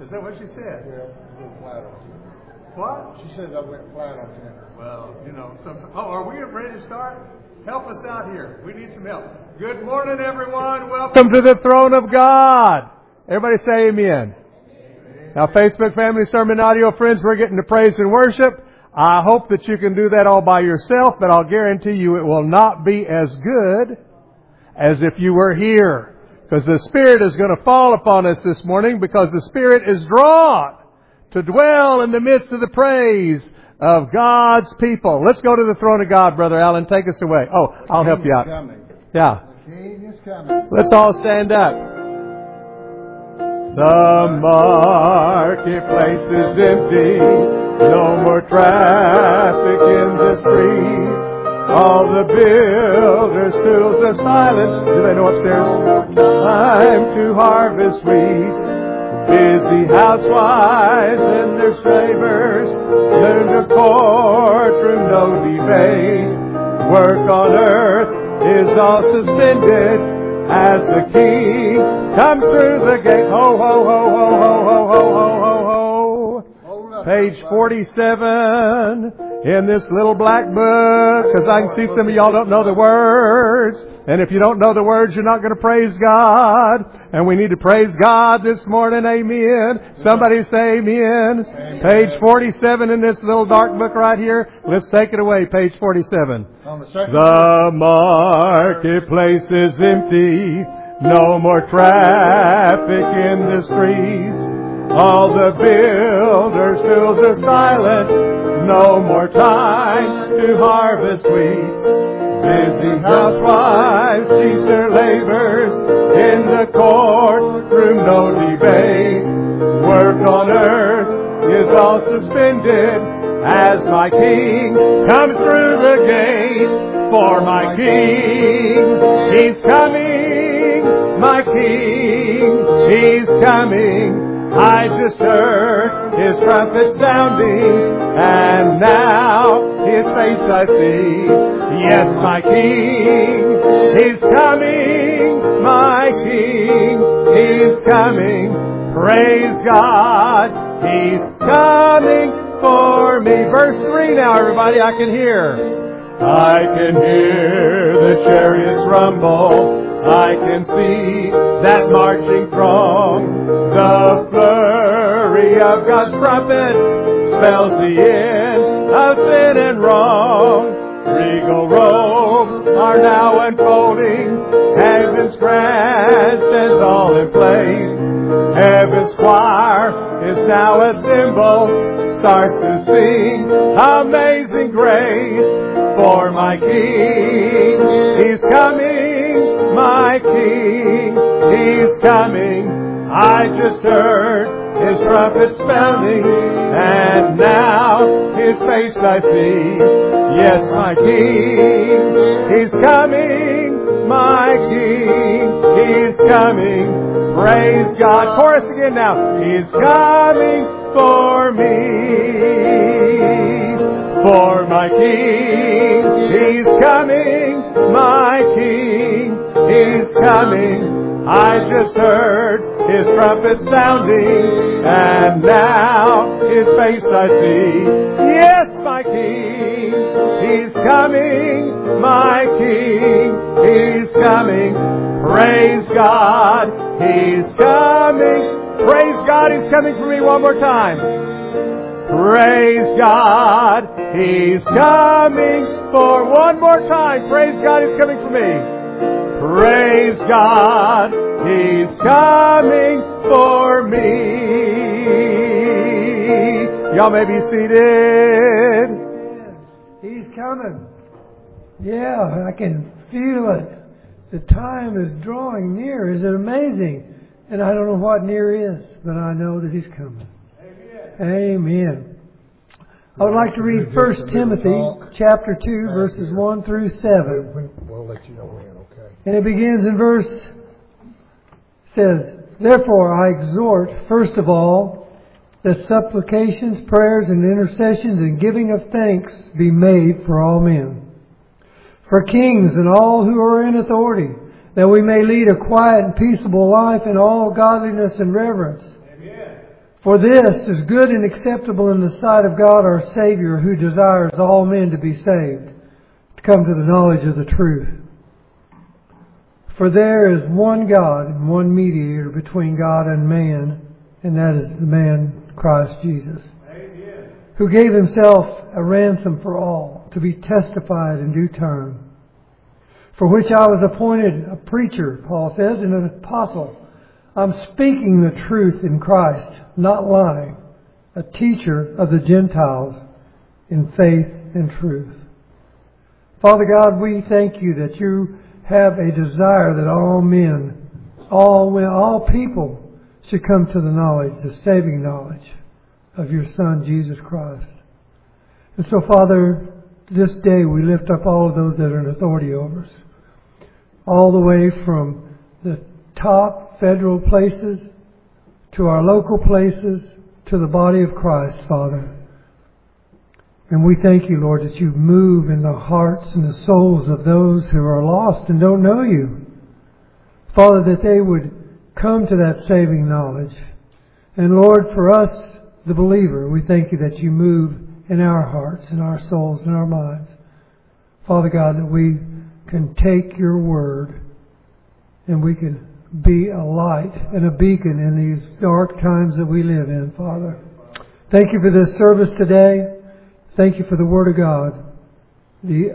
Is that what she said? Yeah, a little flat on tenor. What? She said I went flat on tenor. Well, are we ready to start? Help us out here. We need some help. Good morning, everyone. Welcome to the throne of God. Everybody say amen. Now, Facebook family, sermon audio friends, we're getting to praise and worship. I hope that you can do that all by yourself, but I'll guarantee you it will not be as good as if you were here. Because the Spirit is going to fall upon us this morning, because the Spirit is drawn to dwell in the midst of the praise of God's people. Let's go to the throne of God, Brother Allen. Take us away. Oh, I'll help you out. Yeah. The King is coming. Let's all stand up. The marketplace is empty. No more traffic in the streets. All the builders' tools are silent. Do they know upstairs? Time to harvest wheat. Busy housewives and their slavers turn to courtroom, no debate. Work on earth is all suspended as the King comes through the gate. Ho, ho, ho, ho, ho, ho, ho, ho, ho, ho. Page 47 in this little black book, because I can see some of y'all don't know the words. And if you don't know the words, you're not going to praise God. And we need to praise God this morning. Amen. Somebody say amen. Amen. Page 47 in this little dark book right here. Let's take it away. Page 47. The marketplace is empty. No more traffic in the streets. All the builders' tools are silent. No more time to harvest wheat. Busy housewives cease their labors. In the courtroom, no debate. Work on earth is all suspended as my King comes through the gate. For my King, He's coming. My King, He's coming. I just heard His trumpet sounding, and now His face I see. Yes, my King, He's coming. My King, He's coming. Praise God, He's coming for me. Verse 3 now, everybody, I can hear. I can hear the chariots rumble. I can see that marching throng. The flurry of God's trumpet spells the end of sin and wrong. Regal robes are now unfolding. Heaven's grand stands all in place. Heaven's choir is now assembled. Starts to sing Amazing Grace. For my King, He's coming. My King, He's coming. I just heard His trumpet sounding, and now His face I see. Yes, my King, He's coming. My King, He's coming. Praise God. Chorus again now. He's coming for me. For my King, He's coming. My King, He's coming. I just heard His trumpet sounding, and now His face I see. Yes, my King, He's coming. My King, He's coming. Praise God, He's coming. Praise God, He's coming for me one more time. Praise God, He's coming for one more time. Praise God, He's coming for me. Praise God, He's coming for me. Y'all may be seated. He's coming. Yeah, I can feel it. The time is drawing near. Is it amazing? And I don't know what near is, but I know that He's coming. Amen. I would like to read 1 Timothy chapter 2, verses 1 through 7. We'll let you know when, okay? And it begins in verse, says, Therefore I exhort, first of all, that supplications, prayers, and intercessions and giving of thanks be made for all men, for kings and all who are in authority, that we may lead a quiet and peaceable life in all godliness and reverence. For this is good and acceptable in the sight of God our Savior, who desires all men to be saved, to come to the knowledge of the truth. For there is one God and one mediator between God and man, and that is the man Christ Jesus, Amen, who gave himself a ransom for all, to be testified in due time. For which I was appointed a preacher, Paul says, and an apostle. I'm speaking the truth in Christ, not lying, a teacher of the Gentiles in faith and truth. Father God, we thank you that you have a desire that all men, all people should come to the knowledge, the saving knowledge of your Son, Jesus Christ. And so, Father, this day we lift up all of those that are in authority over us, all the way from the top federal places to our local places to the body of Christ, Father. And we thank you, Lord, that you move in the hearts and the souls of those who are lost and don't know you. Father, that they would come to that saving knowledge. And Lord, for us, the believer, we thank you that you move in our hearts and our souls and our minds. Father God, that we can take your word and we can be a light and a beacon in these dark times that we live in, Father. Thank you for this service today. Thank you for the Word of God, the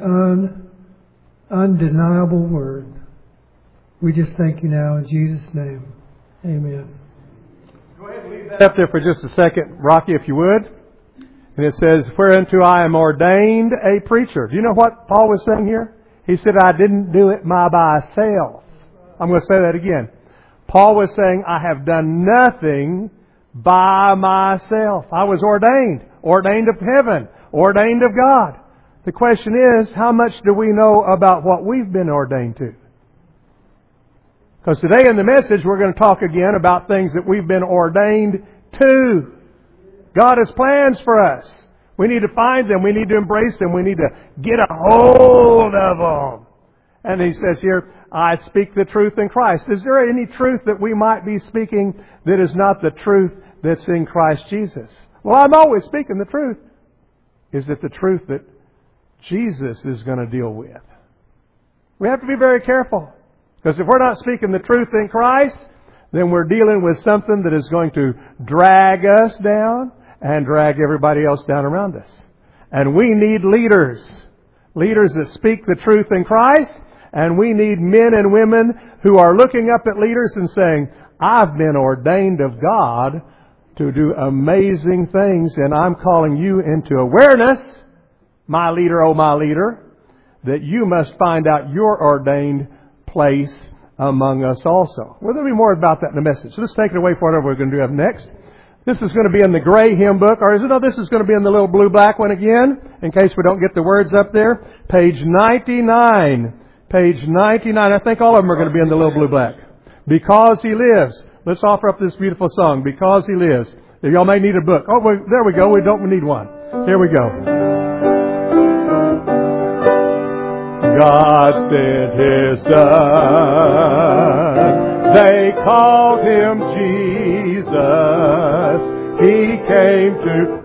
undeniable Word. We just thank you now in Jesus' name. Amen. Go ahead and leave that up there for just a second, Rocky, if you would. And it says, whereunto I am ordained a preacher. Do you know what Paul was saying here? He said, I didn't do it by myself. I'm going to say that again. Paul was saying, I have done nothing by myself. I was ordained of heaven, ordained of God. The question is, how much do we know about what we've been ordained to? Because today in the message we're going to talk again about things that we've been ordained to. God has plans for us. We need to find them. We need to embrace them. We need to get a hold of them. And he says here, I speak the truth in Christ. Is there any truth that we might be speaking that is not the truth that's in Christ Jesus? Well, I'm always speaking the truth. Is it the truth that Jesus is going to deal with? We have to be very careful. Because if we're not speaking the truth in Christ, then we're dealing with something that is going to drag us down and drag everybody else down around us. And we need leaders. Leaders that speak the truth in Christ. And we need men and women who are looking up at leaders and saying, I've been ordained of God to do amazing things, and I'm calling you into awareness, my leader, oh my leader, that you must find out your ordained place among us also. Well, there'll be more about that in the message. So let's take it away for whatever we're going to do up next. This is going to be in the gray hymn book, or is it? No, this is going to be in the little blue-black one again, in case we don't get the words up there. Page 99. Page 99. I think all of them are going to be in the little blue-black. Because He lives. Let's offer up this beautiful song, Because He lives. Y'all may need a book. Oh, there we go. We don't need one. Here we go. God sent His Son. They called Him Jesus. He came to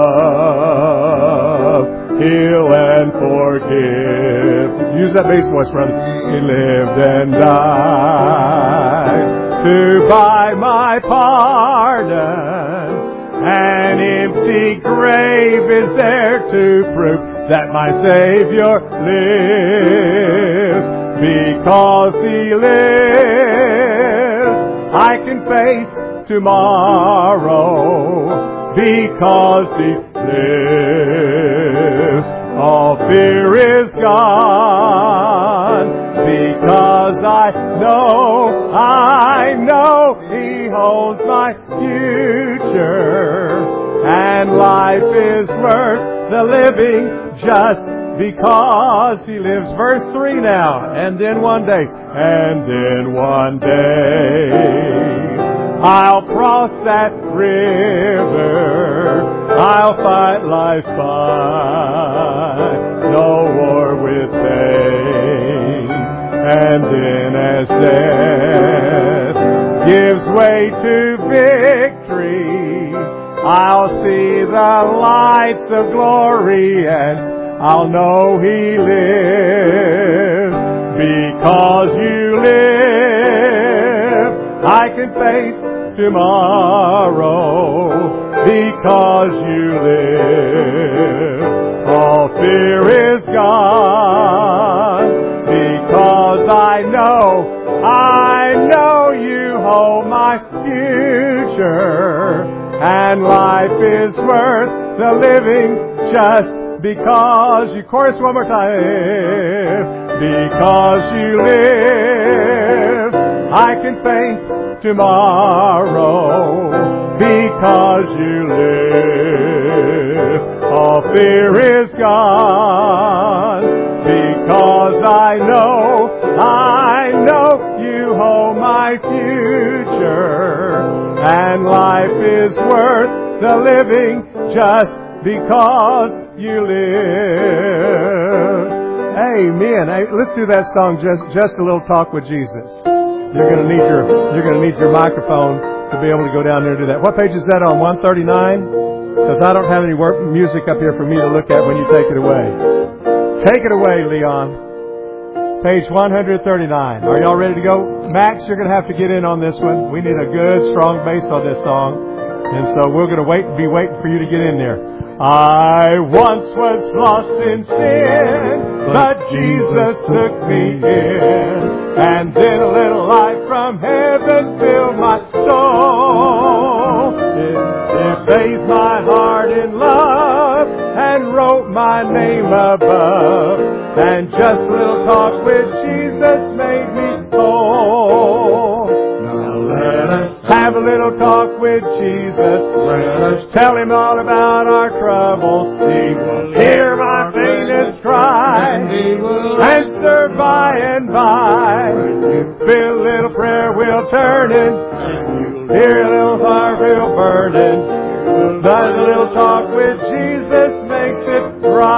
love, heal, and forgive. Use that bass voice, brother. He lived and died to buy my pardon. An empty grave is there to prove that my Savior lives. Because He lives, I can face tomorrow. Because He lives, all fear is gone. Because I know He holds my future, and life is worth the living just because He lives. Verse 3 now. And then one day I'll cross that river. I'll fight life's fight, no war with pain. And then as death gives way to victory, I'll see the lights of glory and I'll know He lives. Because you live, I can face tomorrow. Because you live, all fear is gone. Because I know you hold my future. And life is worth the living just because you. Chorus one more time. Because you live, I can face tomorrow. Because you live, all fear is gone. Because I know you hold my future. And life is worth the living just because you live. Amen. Hey, let's do that song, just a little talk with Jesus. You're going to need your microphone to be able to go down there and do that. What page is that on? 139? Because I don't have any music up here for me to look at when you take it away. Take it away, Leon. Page 139. Are y'all ready to go? Max, you're going to have to get in on this one. We need a good, strong bass on this song. And so we're going to be waiting for you to get in there. I once was lost in sin, but Jesus took me in. And then a little light from heaven filled my soul. It bathed my heart in love and wrote my name above. And just a little talk with Jesus made me whole. Now let us have a little talk with Jesus. Let us tell Him all about our troubles. He will hear my faintest cry. He will answer by and by. Feel a little prayer will turn in. Hear a little fire will burn in. Does a little talk with Jesus makes it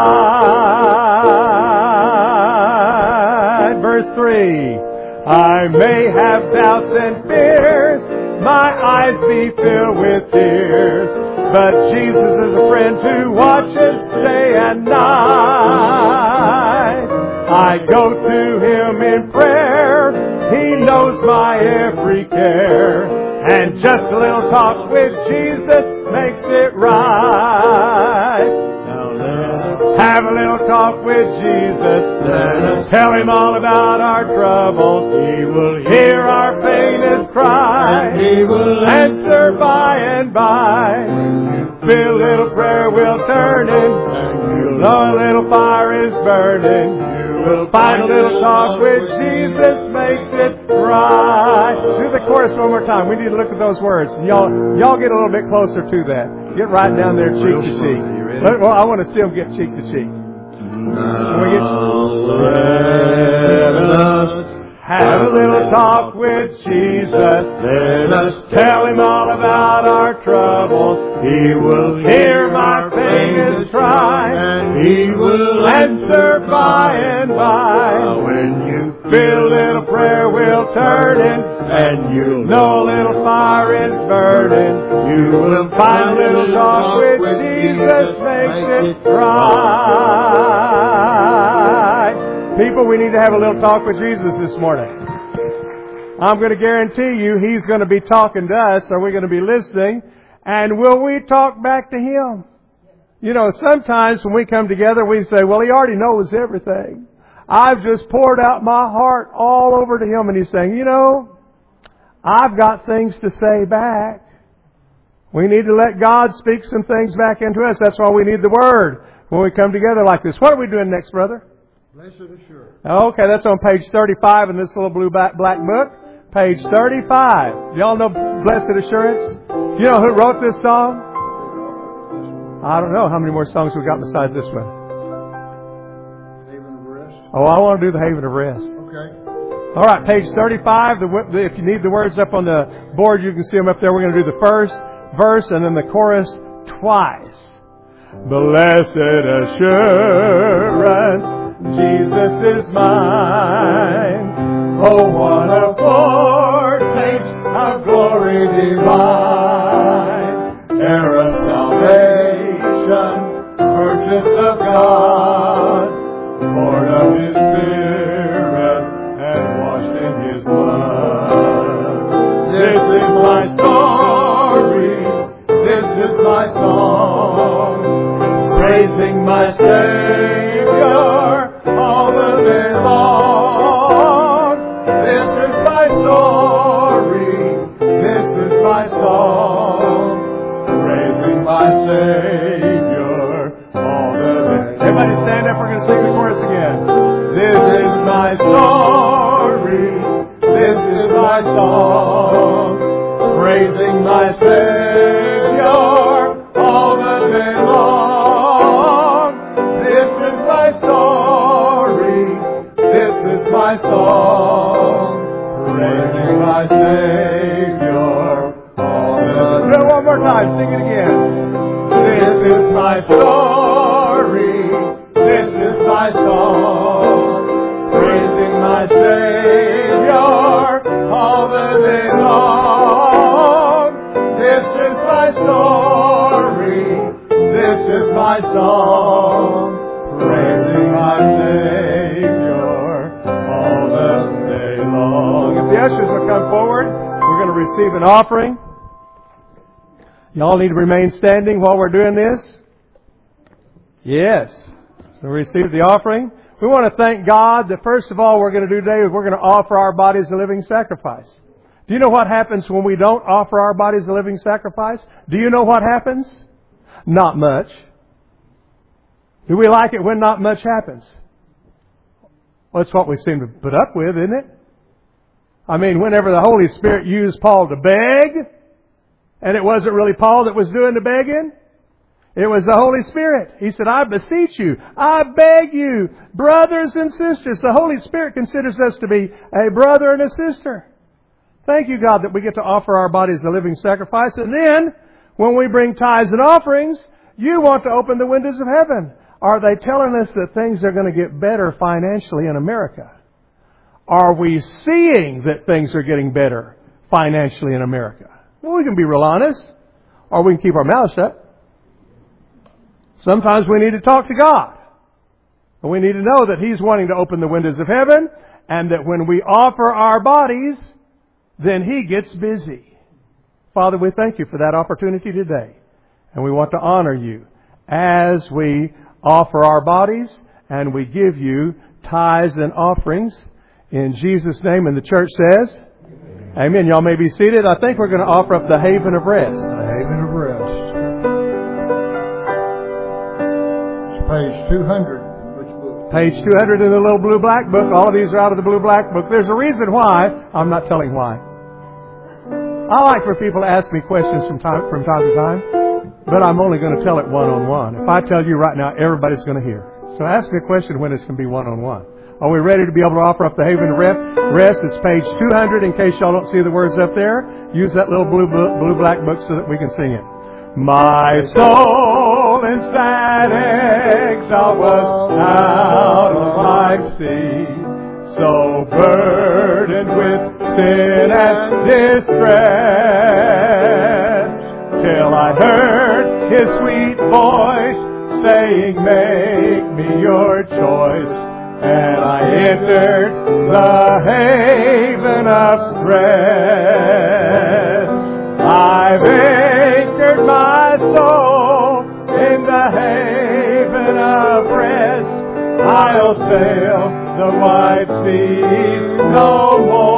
right. Verse 3. I may have doubts and fears, my eyes be filled with tears, but Jesus is a friend who watches day and night. I go to Him in prayer, He knows my every care, and just a little talk with Jesus makes it right. Have a little talk with Jesus. Let us tell Him all about our troubles. He will hear our faintest cry. He will answer by and by. Feel a little prayer will turn in. Know a little fire is burning. You will find a little talk with Jesus makes it right. Do the chorus one more time. We need to look at those words. Y'all get a little bit closer to that. Get right down there cheek to cheek. Well, I want to still get cheek to cheek. Let us have a little talk with Jesus. Let us tell Him all about our troubles. He will hear my faintest cry, and He will answer by and by. When you feel a little prayer will turn in, and you'll know a little fire is burning. You will find a little talk with Jesus makes it right. People, we need to have a little talk with Jesus this morning. I'm going to guarantee you He's going to be talking to us. Are we going to be listening? And will we talk back to Him? You know, sometimes when we come together, we say, well, He already knows everything. I've just poured out my heart all over to Him. And He's saying, you know, I've got things to say back. We need to let God speak some things back into us. That's why we need the Word when we come together like this. What are we doing next, brother? Blessed assurance. Okay, that's on page 35 in this little blue black book. Page 35. Y'all know Blessed Assurance? You know who wrote this song? I don't know how many more songs we got besides this one. Haven of Rest. Oh, I want to do the Haven of Rest. Okay. All right, page 35. If you need the words up on the board, you can see them up there. We're going to do the first verse and then the chorus twice. Blessed assurance, Jesus is mine. Oh, what a foretaste of glory divine. Ere a my Savior all the day long. This is my story, this is my song, praising my Savior all the day. Everybody stand up, we're going to sing the chorus again. This is my story, this is my song, praising my Savior all the day long. This is my story, this is my song, praising my Savior all the day. Do it one more time, sing it again. This is my story, this is my song, praising my Savior all the day long. This is my story, this is my song, praising my Savior all the day long. If the ushers will come forward, we're going to receive an offering. Y'all need to remain standing while we're doing this. Yes. So receive the offering. We want to thank God that first of all we're going to do today is we're going to offer our bodies a living sacrifice. Do you know what happens when we don't offer our bodies a living sacrifice? Do you know what happens? Not much. Do we like it when not much happens? Well, that's what we seem to put up with, isn't it? I mean, whenever the Holy Spirit used Paul to beg, and it wasn't really Paul that was doing the begging, it was the Holy Spirit. He said, I beseech you, I beg you, brothers and sisters. The Holy Spirit considers us to be a brother and a sister. Thank you, God, that we get to offer our bodies a living sacrifice. And then, when we bring tithes and offerings, you want to open the windows of heaven. Are they telling us that things are going to get better financially in America? Are we seeing that things are getting better financially in America? Well, we can be real honest, or we can keep our mouths shut. Sometimes we need to talk to God. And we need to know that He's wanting to open the windows of heaven, and that when we offer our bodies, then He gets busy. Father, we thank You for that opportunity today. And we want to honor You as we offer our bodies and we give You tithes and offerings. In Jesus' name, and the church says, Amen. Y'all may be seated. I think we're going to offer up the Haven of Rest. The Haven of Rest. It's page 200. Which book? Page 200 in the little blue black book. All of these are out of the blue black book. There's a reason why. I'm not telling why. I like for people to ask me questions from time to time, but I'm only going to tell it one-on-one. If I tell you right now, everybody's going to hear. So ask me a question when it's going to be one-on-one. Are we ready to be able to offer up the Haven of Rest? It's page 200. In case y'all don't see the words up there, use that little blue black book so that we can sing it. My soul in sad exile was out of life's sea, so burdened with sin and distress, till I heard His sweet voice saying, make me your choice. And I entered the haven of rest. I've anchored my soul in the haven of rest. I'll sail the wide seas no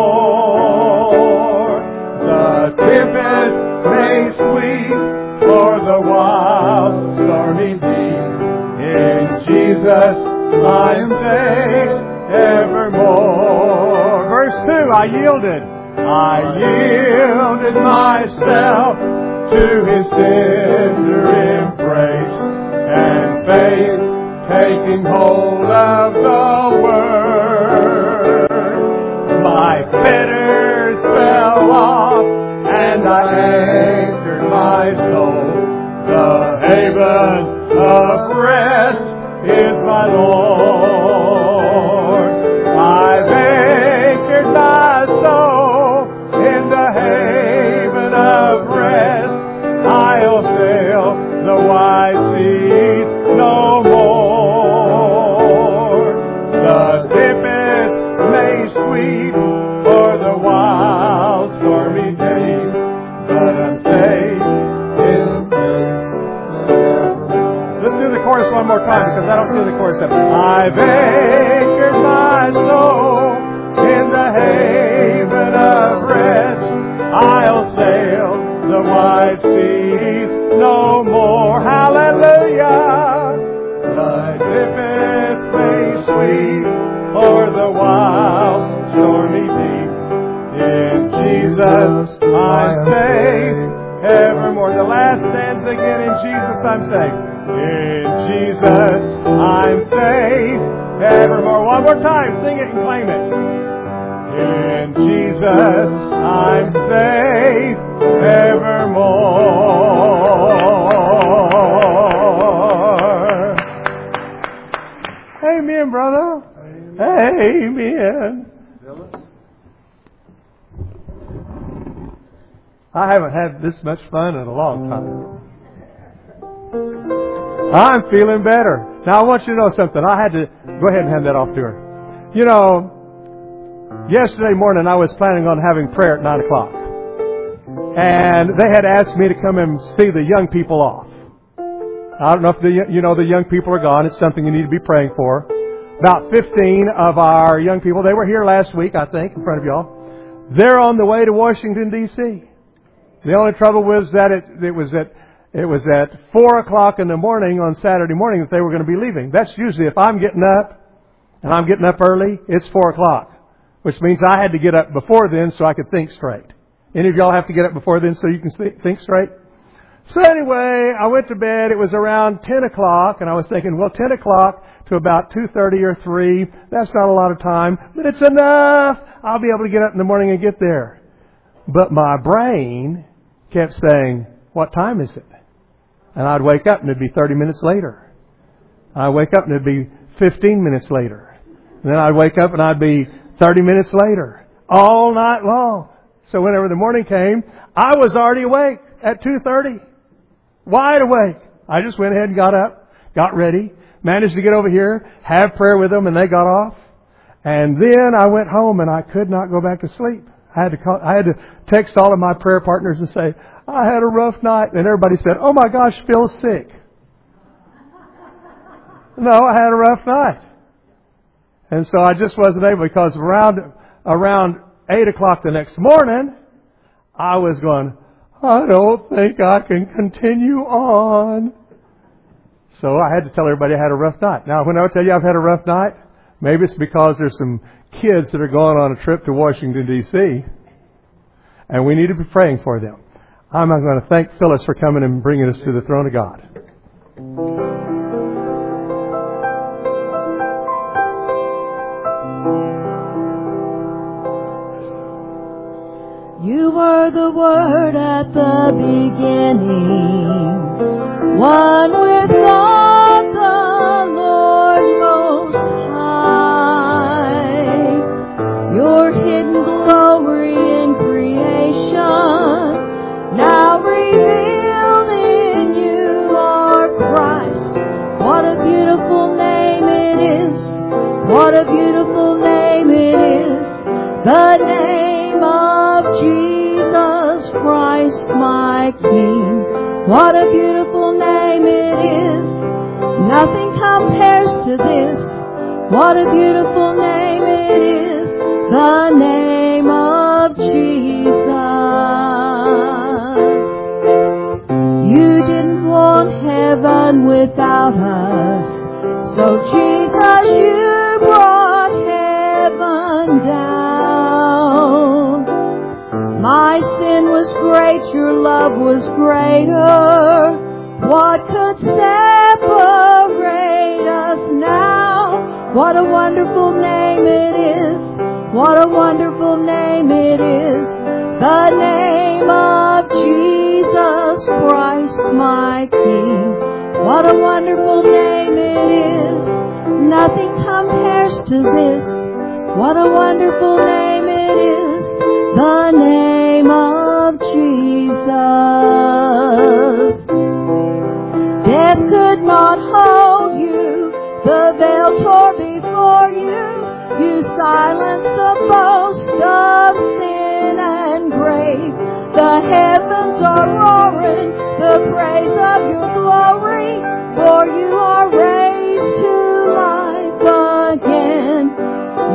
more. The tempest may sweep o'er the wild stormy deep. In Jesus I am safe evermore. Verse 2, I yielded myself to His tender embrace, and faith taking hold of the Word. My fetters fell off, and I anchored my soul. The haven of rest is my Lord. I've anchored my soul in the haven of rest. I'll sail the wide seas no more. The tempest may sweep o'er the wild stormy days, but I'm safe in the. Let's do the chorus one more time because sing the chorus of I've anchored my soul in the haven of rest. I'll sail the wide seas no more. Hallelujah. The tempest may sweep o'er the wild stormy deep. In Jesus I'm safe evermore. The last stanza again. In Jesus I'm safe. In Jesus I'm safe evermore. One more time. Sing it and claim it. In Jesus I'm safe evermore. Amen, brother. Amen. I haven't had this much fun in a long time. I'm feeling better. Now I want you to know something. I had to go ahead and hand that off to her. You know, yesterday morning I was planning on having prayer at 9 o'clock. And they had asked me to come and see the young people off. I don't know if the young people are gone. It's something you need to be praying for. About 15 of our young people, they were here last week, I think, in front of y'all. They're on the way to Washington, D.C. The only trouble was that it was at 4 o'clock in the morning on Saturday morning that they were going to be leaving. That's usually if I'm getting up, and I'm getting up early, it's 4 o'clock. Which means I had to get up before then so I could think straight. Any of y'all have to get up before then so you can think straight? So anyway, I went to bed. It was around 10 o'clock, and I was thinking, well, 10 o'clock to about 2:30 or 3, that's not a lot of time, but it's enough. I'll be able to get up in the morning and get there. But my brain kept saying, what time is it? And I'd wake up and it'd be 30 minutes later. I'd wake up and it'd be 15 minutes later. And then I'd wake up and I'd be 30 minutes later. All night long. So whenever the morning came, I was already awake at 2:30. Wide awake. I just went ahead and got up, got ready, managed to get over here, have prayer with them, and they got off. And then I went home and I could not go back to sleep. I had to text all of my prayer partners and say, I had a rough night. And everybody said, oh my gosh, Phil's sick. No, I had a rough night. And so I just wasn't able, because around 8 o'clock the next morning, I was going, I don't think I can continue on. So I had to tell everybody I had a rough night. Now, when I tell you I've had a rough night, maybe it's because there's some kids that are going on a trip to Washington, D.C., and we need to be praying for them. I'm going to thank Phyllis for coming and bringing us to the throne of God. You were the Word at the beginning, one with God the Lord Most High. Your hidden glory in creation, now revealed in you are Christ. What a beautiful name it is. What a beautiful name it is. The name of Jesus Christ, my King. What a beautiful name it is. Nothing compares to this. What a beautiful name it is. The name of Jesus. You didn't want heaven without us, so Jesus, you brought heaven down. My sin was great, your love was greater. What could separate us now? What a wonderful name it is. What a wonderful name it is. The name of Jesus Christ, my King. What a wonderful name it is. Nothing compares to this. What a wonderful name it is. The name of Jesus. Death could not hold you. The veil tore before you. You silenced the boast of sin and grave. The heavens are roaring the praise of your glory, for you are raised to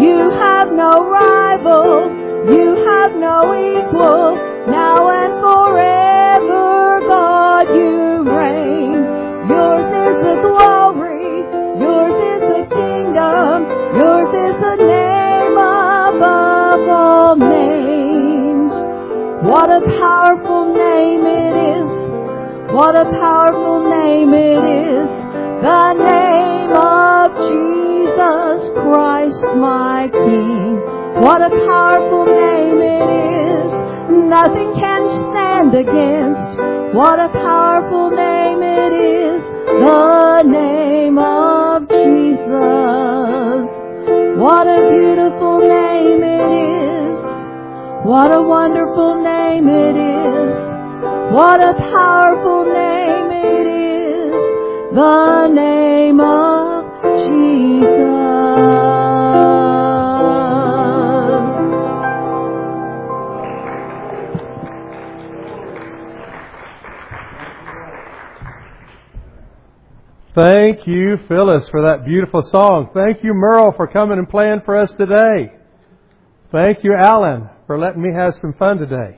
You have no rival. You have no equal. Now and forever, God, you reign. Yours is the glory. Yours is the kingdom. Yours is the name above all names. What a powerful name it is. What a powerful name it is. The name of Jesus Christ, my King. What a powerful name it is. Nothing can stand against. What a powerful name it is. The name of Jesus. What a beautiful name it is. What a wonderful name it is. What a powerful name it is. The name of Jesus. Thank you, Phyllis, for that beautiful song. Thank you, Merle, for coming and playing for us today. Thank you, Alan, for letting me have some fun today.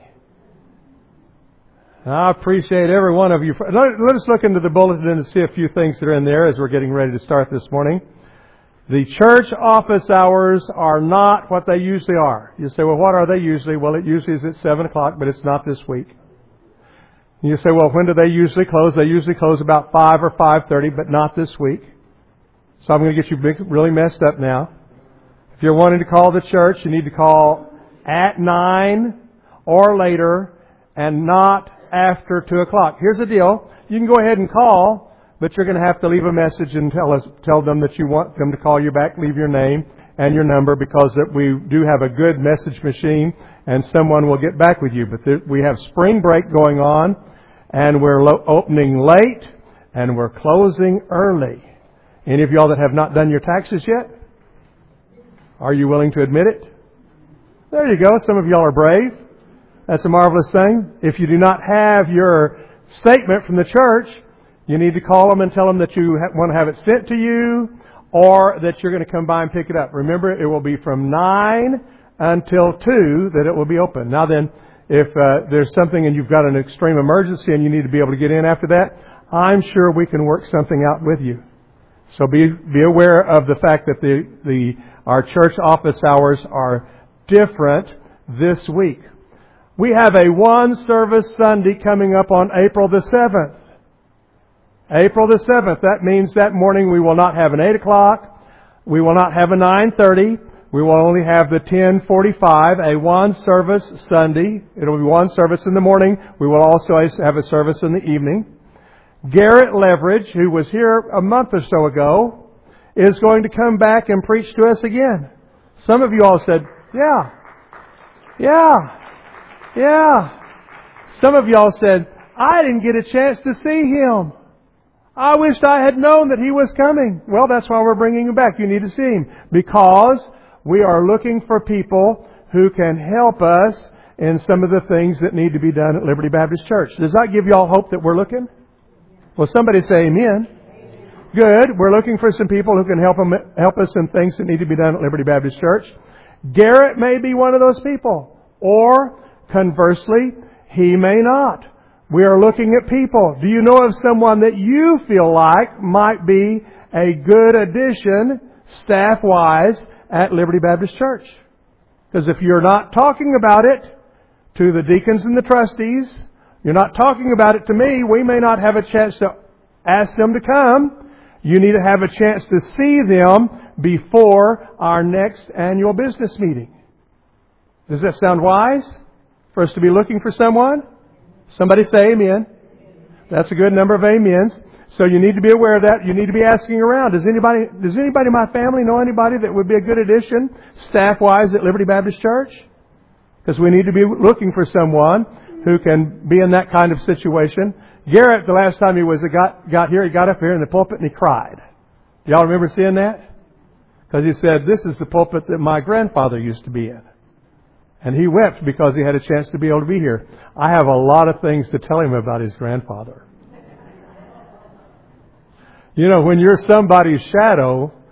I appreciate every one of you. Let us look into the bulletin and see a few things that are in there as we're getting ready to start this morning. The church office hours are not what they usually are. You say, well, what are they usually? Well, it usually is at 7 o'clock, but it's not this week. You say, well, when do they usually close? They usually close about 5 or 5:30, but not this week. So I'm going to get you really messed up now. If you're wanting to call the church, you need to call at 9 or later and not after 2 o'clock. Here's the deal. You can go ahead and call, but you're going to have to leave a message and tell them that you want them to call you back. Leave your name and your number, because that we do have a good message machine and someone will get back with you. But we have spring break going on, and we're opening late and we're closing early. Any of y'all that have not done your taxes yet? Are you willing to admit it? There you go. Some of y'all are brave. That's a marvelous thing. If you do not have your statement from the church, you need to call them and tell them that you want to have it sent to you, or that you're going to come by and pick it up. Remember, it will be from 9 until 2 that it will be open. Now then, if there's something and you've got an extreme emergency and you need to be able to get in after that, I'm sure we can work something out with you. So be aware of the fact that our church office hours are different this week. We have a one-service Sunday coming up on April the 7th. April the 7th. That means that morning we will not have an 8 o'clock. We will not have a 9:30. We will only have the 10:45, a one-service Sunday. It will be one service in the morning. We will also have a service in the evening. Garrett Leverage, who was here a month or so ago, is going to come back and preach to us again. Some of you all said, yeah. Some of y'all said, I didn't get a chance to see him. I wished I had known that he was coming. Well, that's why we're bringing him back. You need to see him, because we are looking for people who can help us in some of the things that need to be done at Liberty Baptist Church. Does that give y'all hope that we're looking? Well, somebody say amen. Good. We're looking for some people who can help us in things that need to be done at Liberty Baptist Church. Garrett may be one of those people. Or, conversely, he may not. We are looking at people. Do you know of someone that you feel like might be a good addition, staff-wise, at Liberty Baptist Church? Because if you're not talking about it to the deacons and the trustees, you're not talking about it to me, we may not have a chance to ask them to come. You need to have a chance to see them before our next annual business meeting. Does that sound wise for us to be looking for someone? Somebody say amen. That's a good number of amens. So you need to be aware of that. You need to be asking around. Does anybody in my family know anybody that would be a good addition, staff-wise, at Liberty Baptist Church? Because we need to be looking for someone who can be in that kind of situation. Garrett, the last time he got here, he got up here in the pulpit and he cried. Y'all remember seeing that? Because he said, this is the pulpit that my grandfather used to be in. And he wept because he had a chance to be able to be here. I have a lot of things to tell him about his grandfather. You know, when you're somebody's shadow,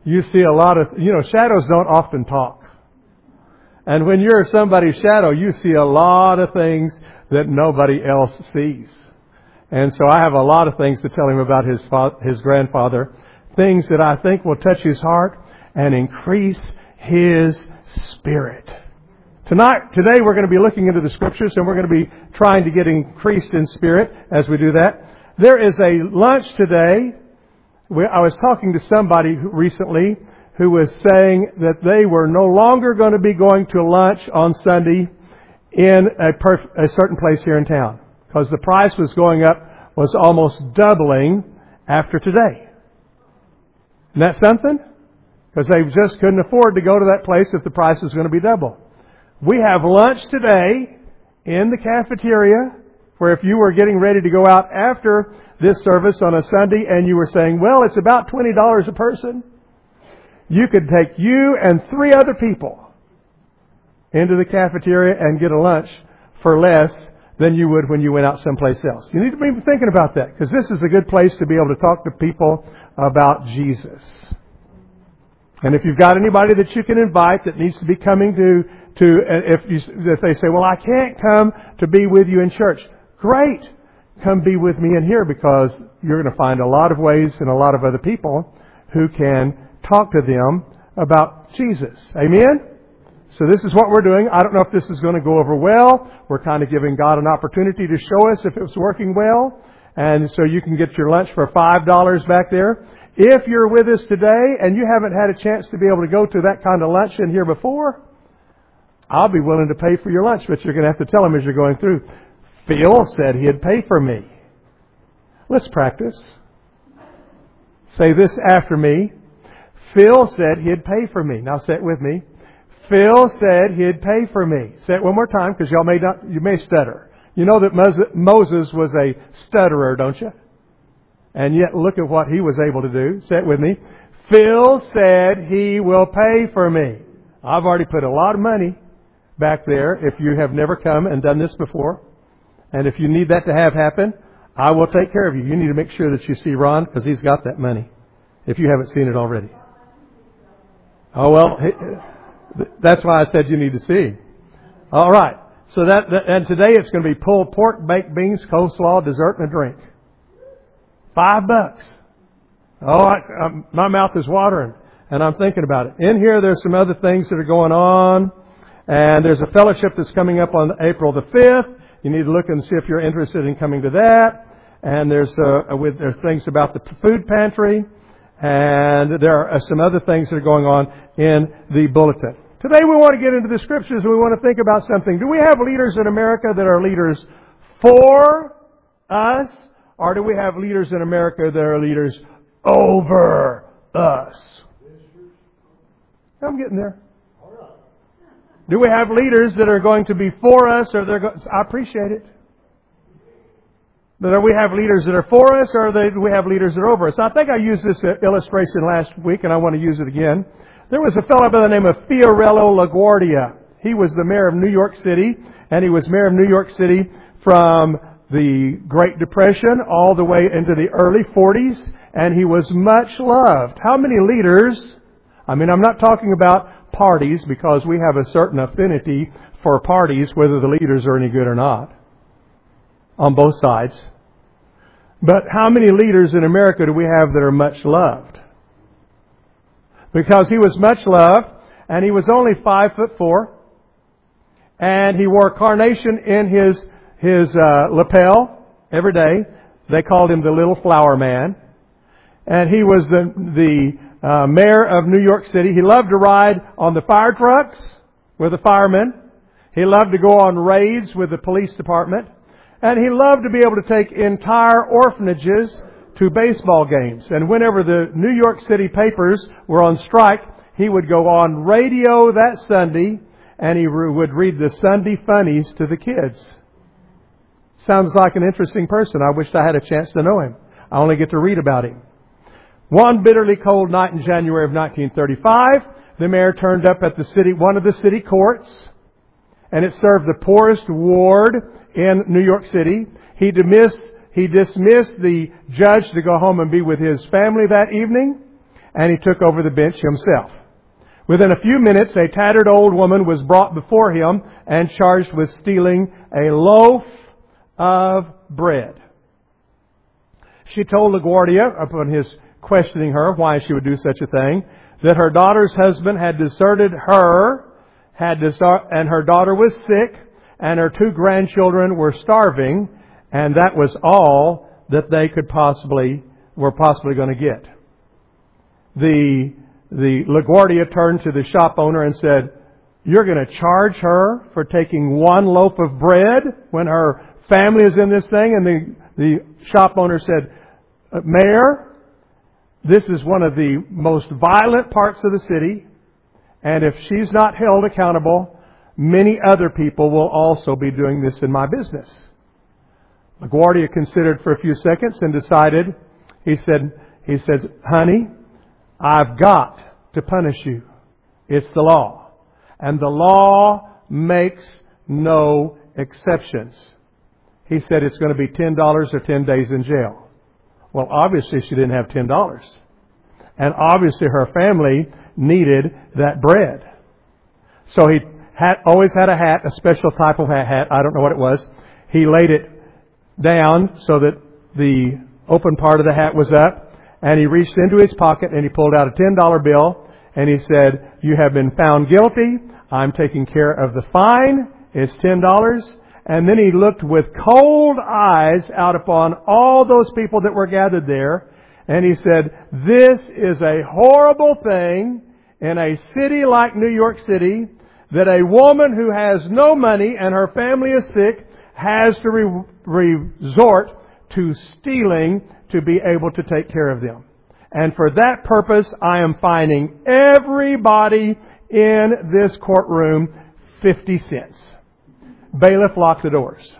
you see a lot of, shadows don't often talk. And when you're somebody's shadow, you see a lot of things that nobody else sees. And so I have a lot of things to tell him about his grandfather, things that I think will touch his heart and increase his spirit. Today we're going to be looking into the Scriptures, and we're going to be trying to get increased in spirit as we do that. There is a lunch today. I was talking to somebody recently who was saying that they were no longer going to be going to lunch on Sunday in a certain place here in town, because the price was going up, was almost doubling after today. Isn't that something? Because they just couldn't afford to go to that place if the price was going to be double. We have lunch today in the cafeteria, where if you were getting ready to go out after this service on a Sunday and you were saying, well, it's about $20 a person, you could take you and 3 other people into the cafeteria and get a lunch for less than you would when you went out someplace else. You need to be thinking about that, because this is a good place to be able to talk to people about Jesus. And if you've got anybody that you can invite that needs to be coming if they say, well, I can't come to be with you in church, great. Come be with me in here, because you're going to find a lot of ways and a lot of other people who can talk to them about Jesus. Amen? So this is what we're doing. I don't know if this is going to go over well. We're kind of giving God an opportunity to show us if it's working well. And so you can get your lunch for $5 back there. If you're with us today and you haven't had a chance to be able to go to that kind of lunch in here before, I'll be willing to pay for your lunch, but you're going to have to tell him as you're going through, Phil said he'd pay for me. Let's practice. Say this after me. Phil said he'd pay for me. Now say it with me. Phil said he'd pay for me. Say it one more time, because you may stutter. You know that Moses was a stutterer, don't you? And yet look at what he was able to do. Say it with me. Phil said he will pay for me. I've already put a lot of money back there if you have never come and done this before. And if you need that to have happen, I will take care of you. You need to make sure that you see Ron, because he's got that money, if you haven't seen it already. Oh, well, that's why I said you need to see. All right. So and today it's going to be pulled pork, baked beans, coleslaw, dessert, and a drink. $5. Oh, my mouth is watering, and I'm thinking about it. In here, there's some other things that are going on, and there's a fellowship that's coming up on April the 5th. You need to look and see if you're interested in coming to that. And there's things about the food pantry, and there are some other things that are going on in the bulletin. Today we want to get into the Scriptures, and we want to think about something. Do we have leaders in America that are leaders for us, or do we have leaders in America that are leaders over us? I'm getting there. Do we have leaders that are going to be for us, or I appreciate it. But do we have leaders that are for us, or do we have leaders that are over us? I think I used this illustration last week, and I want to use it again. There was a fellow by the name of Fiorello LaGuardia. He was the mayor of New York City, and he was mayor of New York City from the Great Depression all the way into the early 40s, and he was much loved. How many leaders? I'm not talking about parties, because we have a certain affinity for parties, whether the leaders are any good or not, on both sides. But how many leaders in America do we have that are much loved? Because he was much loved, and he was only 5'4", and he wore carnation in his lapel every day. They called him the Little Flower Man. And he was the mayor of New York City. He loved to ride on the fire trucks with the firemen. He loved to go on raids with the police department. And he loved to be able to take entire orphanages to baseball games. And whenever the New York City papers were on strike, he would go on radio that Sunday, and he would read the Sunday funnies to the kids. Sounds like an interesting person. I wished I had a chance to know him. I only get to read about him. One bitterly cold night in January of 1935, the mayor turned up at one of the city courts, and it served the poorest ward in New York City. He dismissed the judge to go home and be with his family that evening, and he took over the bench himself. Within a few minutes, a tattered old woman was brought before him and charged with stealing a loaf of bread. She told LaGuardia, upon his questioning her why she would do such a thing, that her daughter's husband had deserted her, and her daughter was sick, and her 2 grandchildren were starving, and that was all that they were possibly going to get. The LaGuardia turned to the shop owner and said, "You're going to charge her for taking 1 loaf of bread when her family is in this thing?" And the shop owner said, "Mayor, this is one of the most violent parts of the city, and if she's not held accountable, many other people will also be doing this in my business." LaGuardia considered for a few seconds and decided, he says, "Honey, I've got to punish you. It's the law. And the law makes no exceptions." He said it's going to be $10 or 10 days in jail. Well, obviously she didn't have $10. And obviously her family needed that bread. So he always had a hat, a special type of hat. I don't know what it was. He laid it down so that the open part of the hat was up. And he reached into his pocket and he pulled out a $10 bill. And he said, "You have been found guilty. I'm taking care of the fine. It's $10. And then he looked with cold eyes out upon all those people that were gathered there. And he said, "This is a horrible thing in a city like New York City, that a woman who has no money and her family is sick has to resort to stealing to be able to take care of them. And for that purpose, I am fining everybody in this courtroom 50 cents. Bailiff locked the doors.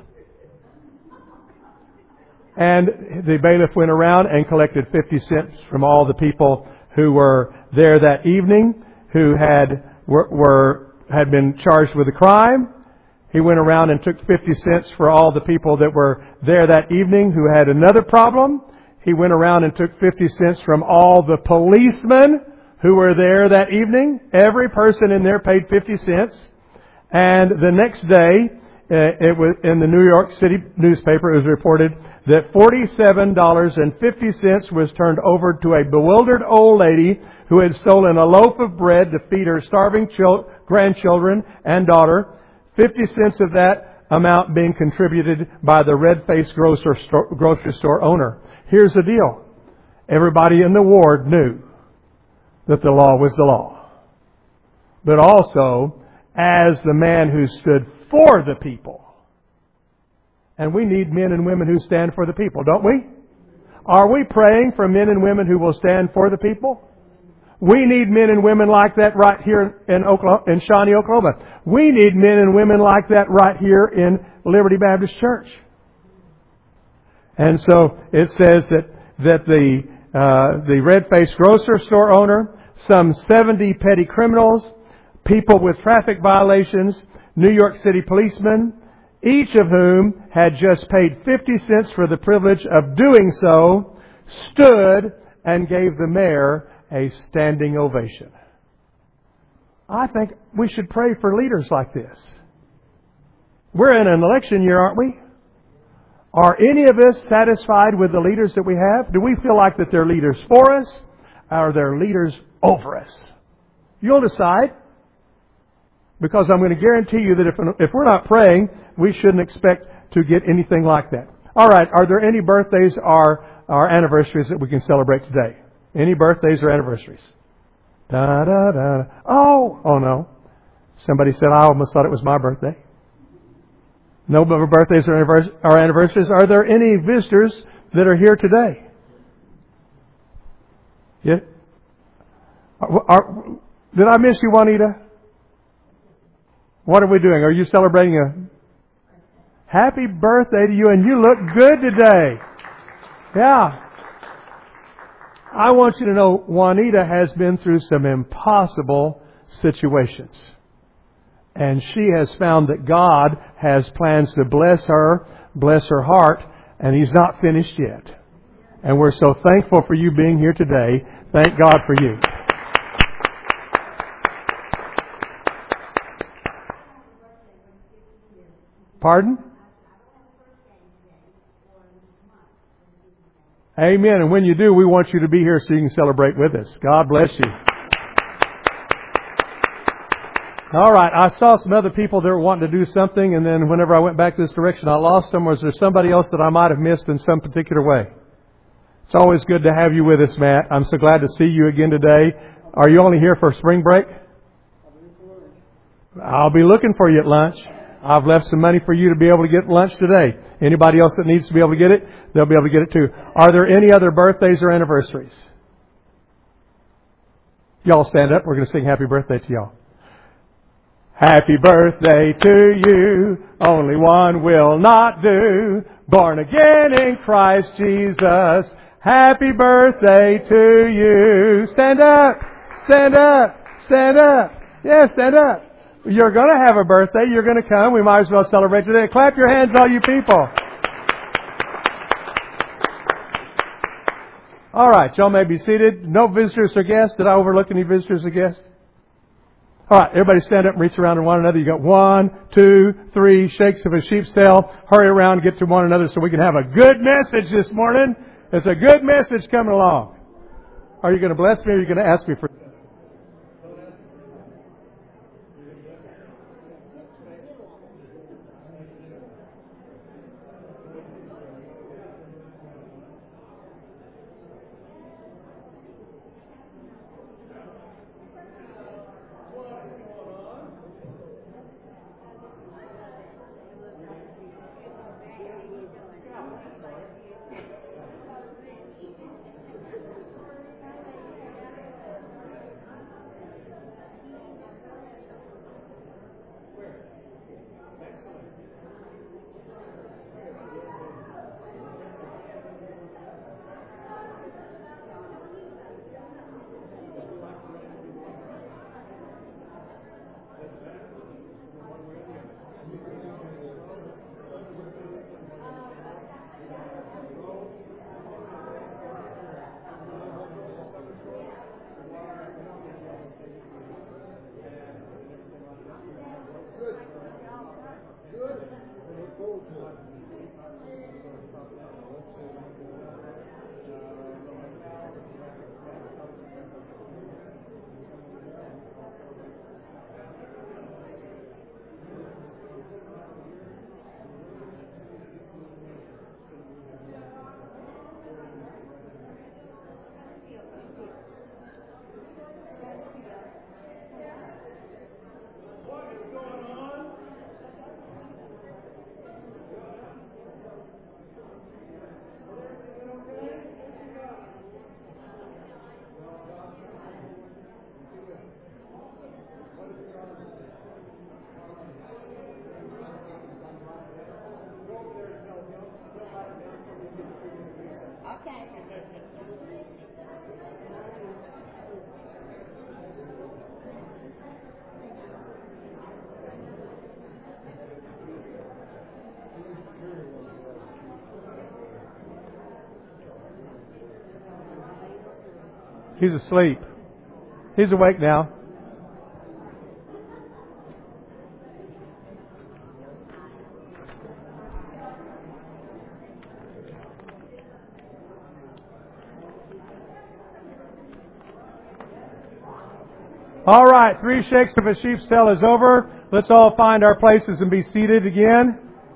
And the bailiff went around and collected 50 cents from all the people who were there that evening, who had been charged with a crime. He went around and took 50 cents for all the people that were there that evening who had another problem. He went around and took 50 cents from all the policemen who were there that evening. Every person in there paid 50 cents. And the next day, it was in the New York City newspaper, it was reported that $47.50 was turned over to a bewildered old lady who had stolen a loaf of bread to feed her starving grandchildren and daughter. 50 cents of that amount being contributed by the red-faced grocery store owner. Here's the deal. Everybody in the ward knew that the law was the law. But also, as the man who stood for the people. And we need men and women who stand for the people, don't we? Are we praying for men and women who will stand for the people? We need men and women like that right here in Shawnee, Oklahoma. We need men and women like that right here in Liberty Baptist Church. And so it says that the red-faced grocery store owner, some 70 petty criminals, people with traffic violations, New York City policemen, each of whom had just paid 50 cents for the privilege of doing so, stood and gave the mayor a standing ovation. I think we should pray for leaders like this. We're in an election year, aren't we? Are any of us satisfied with the leaders that we have? Do we feel like that they're leaders for us, or they're leaders over us? You'll decide. Because I'm going to guarantee you that if we're not praying, we shouldn't expect to get anything like that. All right, are there any birthdays or anniversaries that we can celebrate today? Any birthdays or anniversaries? Da da da. Oh no. Somebody said, I almost thought it was my birthday. No birthdays or anniversaries. Are there any visitors that are here today? Yeah. Did I miss you, Juanita? What are we doing? Are you celebrating a happy birthday to you? And you look good today. Yeah. I want you to know Juanita has been through some impossible situations. And she has found that God has plans to bless her heart, and He's not finished yet. And we're so thankful for you being here today. Thank God for you. Pardon? Amen. And when you do, we want you to be here so you can celebrate with us. God bless you. All right. I saw some other people that were wanting to do something, and then whenever I went back this direction, I lost them. Was there somebody else that I might have missed in some particular way? It's always good to have you with us, Matt. I'm so glad to see you again today. Are you only here for spring break? I'll be looking for you at lunch. I've left some money for you to be able to get lunch today. Anybody else that needs to be able to get it, they'll be able to get it too. Are there any other birthdays or anniversaries? Y'all stand up. We're going to sing happy birthday to y'all. Happy birthday to you. Only one will not do. Born again in Christ Jesus. Happy birthday to you. Stand up. Stand up. Stand up. Yeah, stand up. You're going to have a birthday. You're going to come. We might as well celebrate today. Clap your hands, all you people. All right, y'all may be seated. No visitors or guests. Did I overlook any visitors or guests? All right, everybody stand up and reach around to one another. You got 1, 2, 3 shakes of a sheep's tail. Hurry around and get to one another so we can have a good message this morning. It's a good message coming along. Are you going to bless me or are you going to ask me for... He's asleep. He's awake now. All right, 3 shakes of a sheep's tail is over. Let's all find our places and be seated again.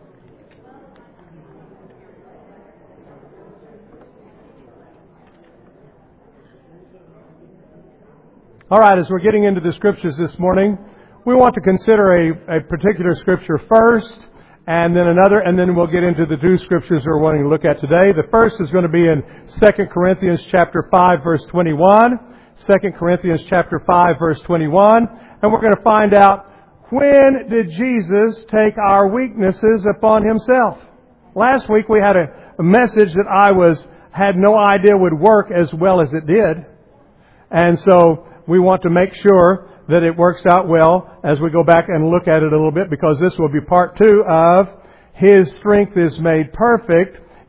All right, as we're getting into the scriptures this morning, we want to consider a particular scripture first, and then another, and then we'll get into the 2 scriptures we're wanting to look at today. The first is going to be in 2 Corinthians chapter 5, verse 21. 2 Corinthians chapter 5, verse 21. And we're going to find out, when did Jesus take our weaknesses upon Himself? Last week we had a message that I had no idea would work as well as it did. And so we want to make sure that it works out well as we go back and look at it a little bit, because this will be part 2 of His strength is made perfect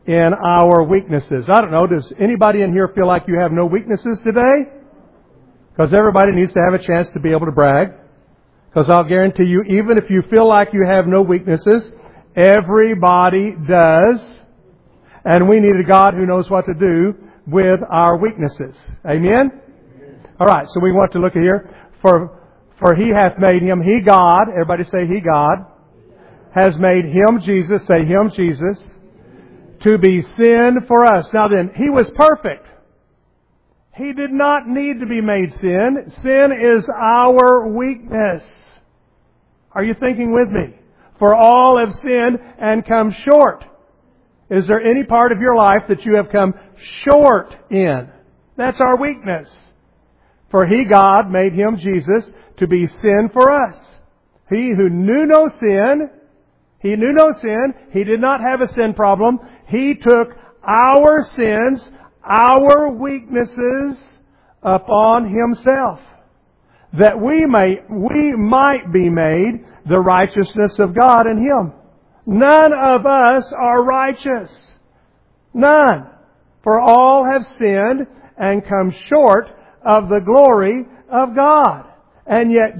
in our weaknesses. I don't know, does anybody in here feel like you have no weaknesses today? Because everybody needs to have a chance to be able to brag. Because I'll guarantee you, even if you feel like you have no weaknesses, everybody does. And we need a God who knows what to do with our weaknesses. Amen? All right, so we want to look at here. For He hath made Him, He God, everybody say He God, has made Him Jesus, say Him Jesus, to be sin for us. Now then, He was perfect. He did not need to be made sin. Sin is our weakness. Are you thinking with me? For all have sinned and come short. Is there any part of your life that you have come short in? That's our weakness. For He, God, made Him, Jesus, to be sin for us. He who knew no sin, He knew no sin. He did not have a sin problem. He took our sins, our weaknesses upon Himself, that we might be made the righteousness of God in Him. None of us are righteous. None. For all have sinned and come short of the glory of God. And yet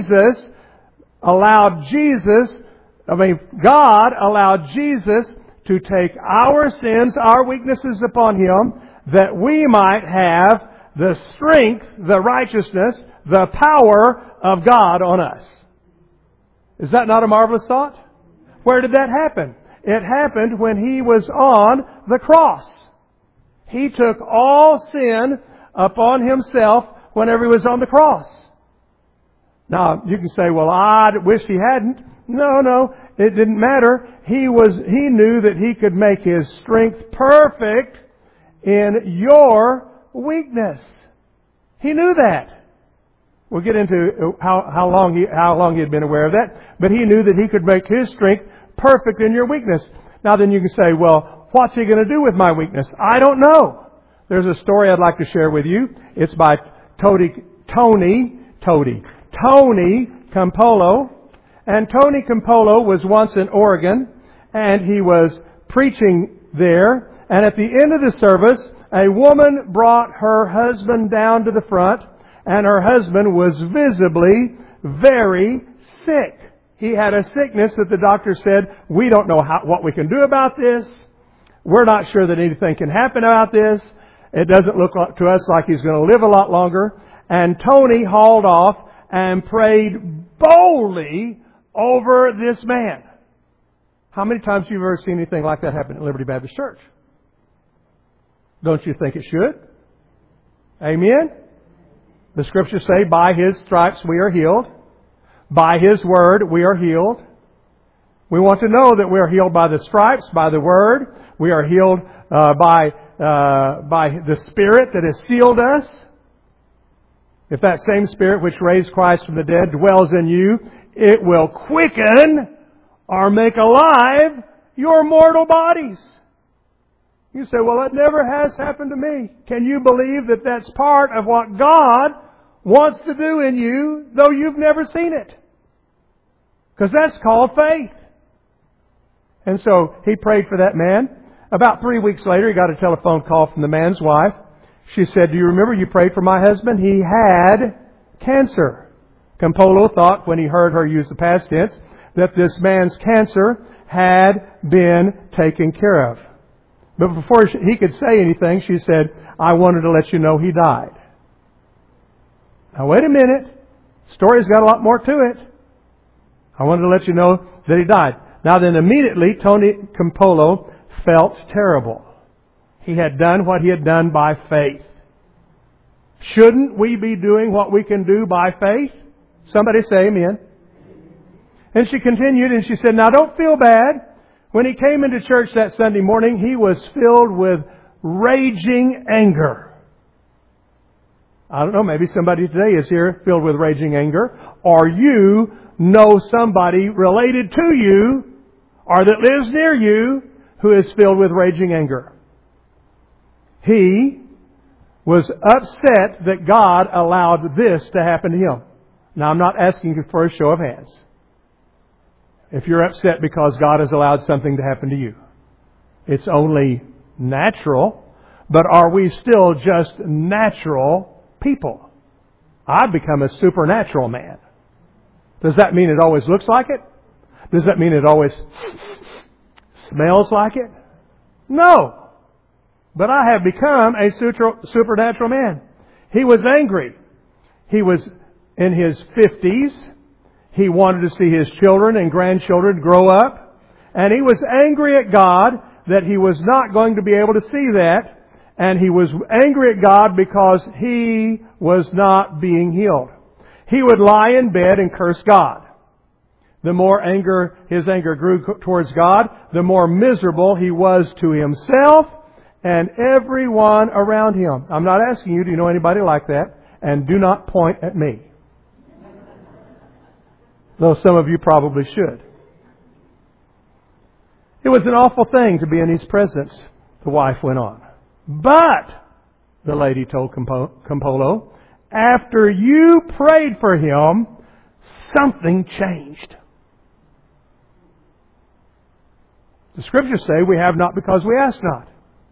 God allowed Jesus to take our sins, our weaknesses upon Him, that we might have the strength, the righteousness, the power of God on us. Is that not a marvelous thought? Where did that happen? It happened when He was on the cross. He took all sin upon Himself whenever He was on the cross. Now, you can say, well, I wish He hadn't. No, it didn't matter. He knew that He could make His strength perfect in your weakness. He knew that. We'll get into how long He had been aware of that. But He knew that He could make His strength perfect in your weakness. Now then you can say, well, what's He going to do with my weakness? I don't know. There's a story I'd like to share with you. It's by Tony Campolo. And Tony Campolo was once in Oregon, and he was preaching there. And at the end of the service, a woman brought her husband down to the front, and her husband was visibly very sick. He had a sickness that the doctor said, we don't know what we can do about this. We're not sure that anything can happen about this. It doesn't look to us like he's going to live a lot longer. And Tony hauled off and prayed boldly over this man. How many times have you ever seen anything like that happen at Liberty Baptist Church? Don't you think it should? Amen? The Scriptures say, by His stripes we are healed. By His Word we are healed. We want to know that we are healed by the stripes, by the Word. We are healed by the Spirit that has sealed us. If that same Spirit which raised Christ from the dead dwells in you, it will quicken or make alive your mortal bodies. You say, well, it never has happened to me. Can you believe that that's part of what God wants to do in you, though you've never seen it? Because that's called faith. And so he prayed for that man. About 3 weeks later, he got a telephone call from the man's wife. She said, do you remember you prayed for my husband? He had cancer. Campolo thought, when he heard her use the past tense, that this man's cancer had been taken care of. But before he could say anything, she said, I wanted to let you know he died. Now wait a minute. The story's got a lot more to it. I wanted to let you know that he died. Now then immediately, Tony Campolo felt terrible. He had done what he had done by faith. Shouldn't we be doing what we can do by faith? Somebody say amen. And she continued and she said, now don't feel bad. When he came into church that Sunday morning, he was filled with raging anger. I don't know, maybe somebody today is here filled with raging anger. Or you know somebody related to you or that lives near you who is filled with raging anger. He was upset that God allowed this to happen to him. Now, I'm not asking you for a show of hands. If you're upset because God has allowed something to happen to you. It's only natural. But are we still just natural people? I've become a supernatural man. Does that mean it always looks like it? Does that mean it always smells like it? No. But I have become a supernatural man. He was angry. He was in his 50s. He wanted to see his children and grandchildren grow up. And he was angry at God that he was not going to be able to see that. And he was angry at God because he was not being healed. He would lie in bed and curse God. The more his anger grew towards God, the more miserable he was to himself and everyone around him. I'm not asking you, do you know anybody like that? And do not point at me. Though some of you probably should. It was an awful thing to be in his presence, the wife went on. But, the lady told Campolo, after you prayed for him, something changed. The Scriptures say we have not because we ask not.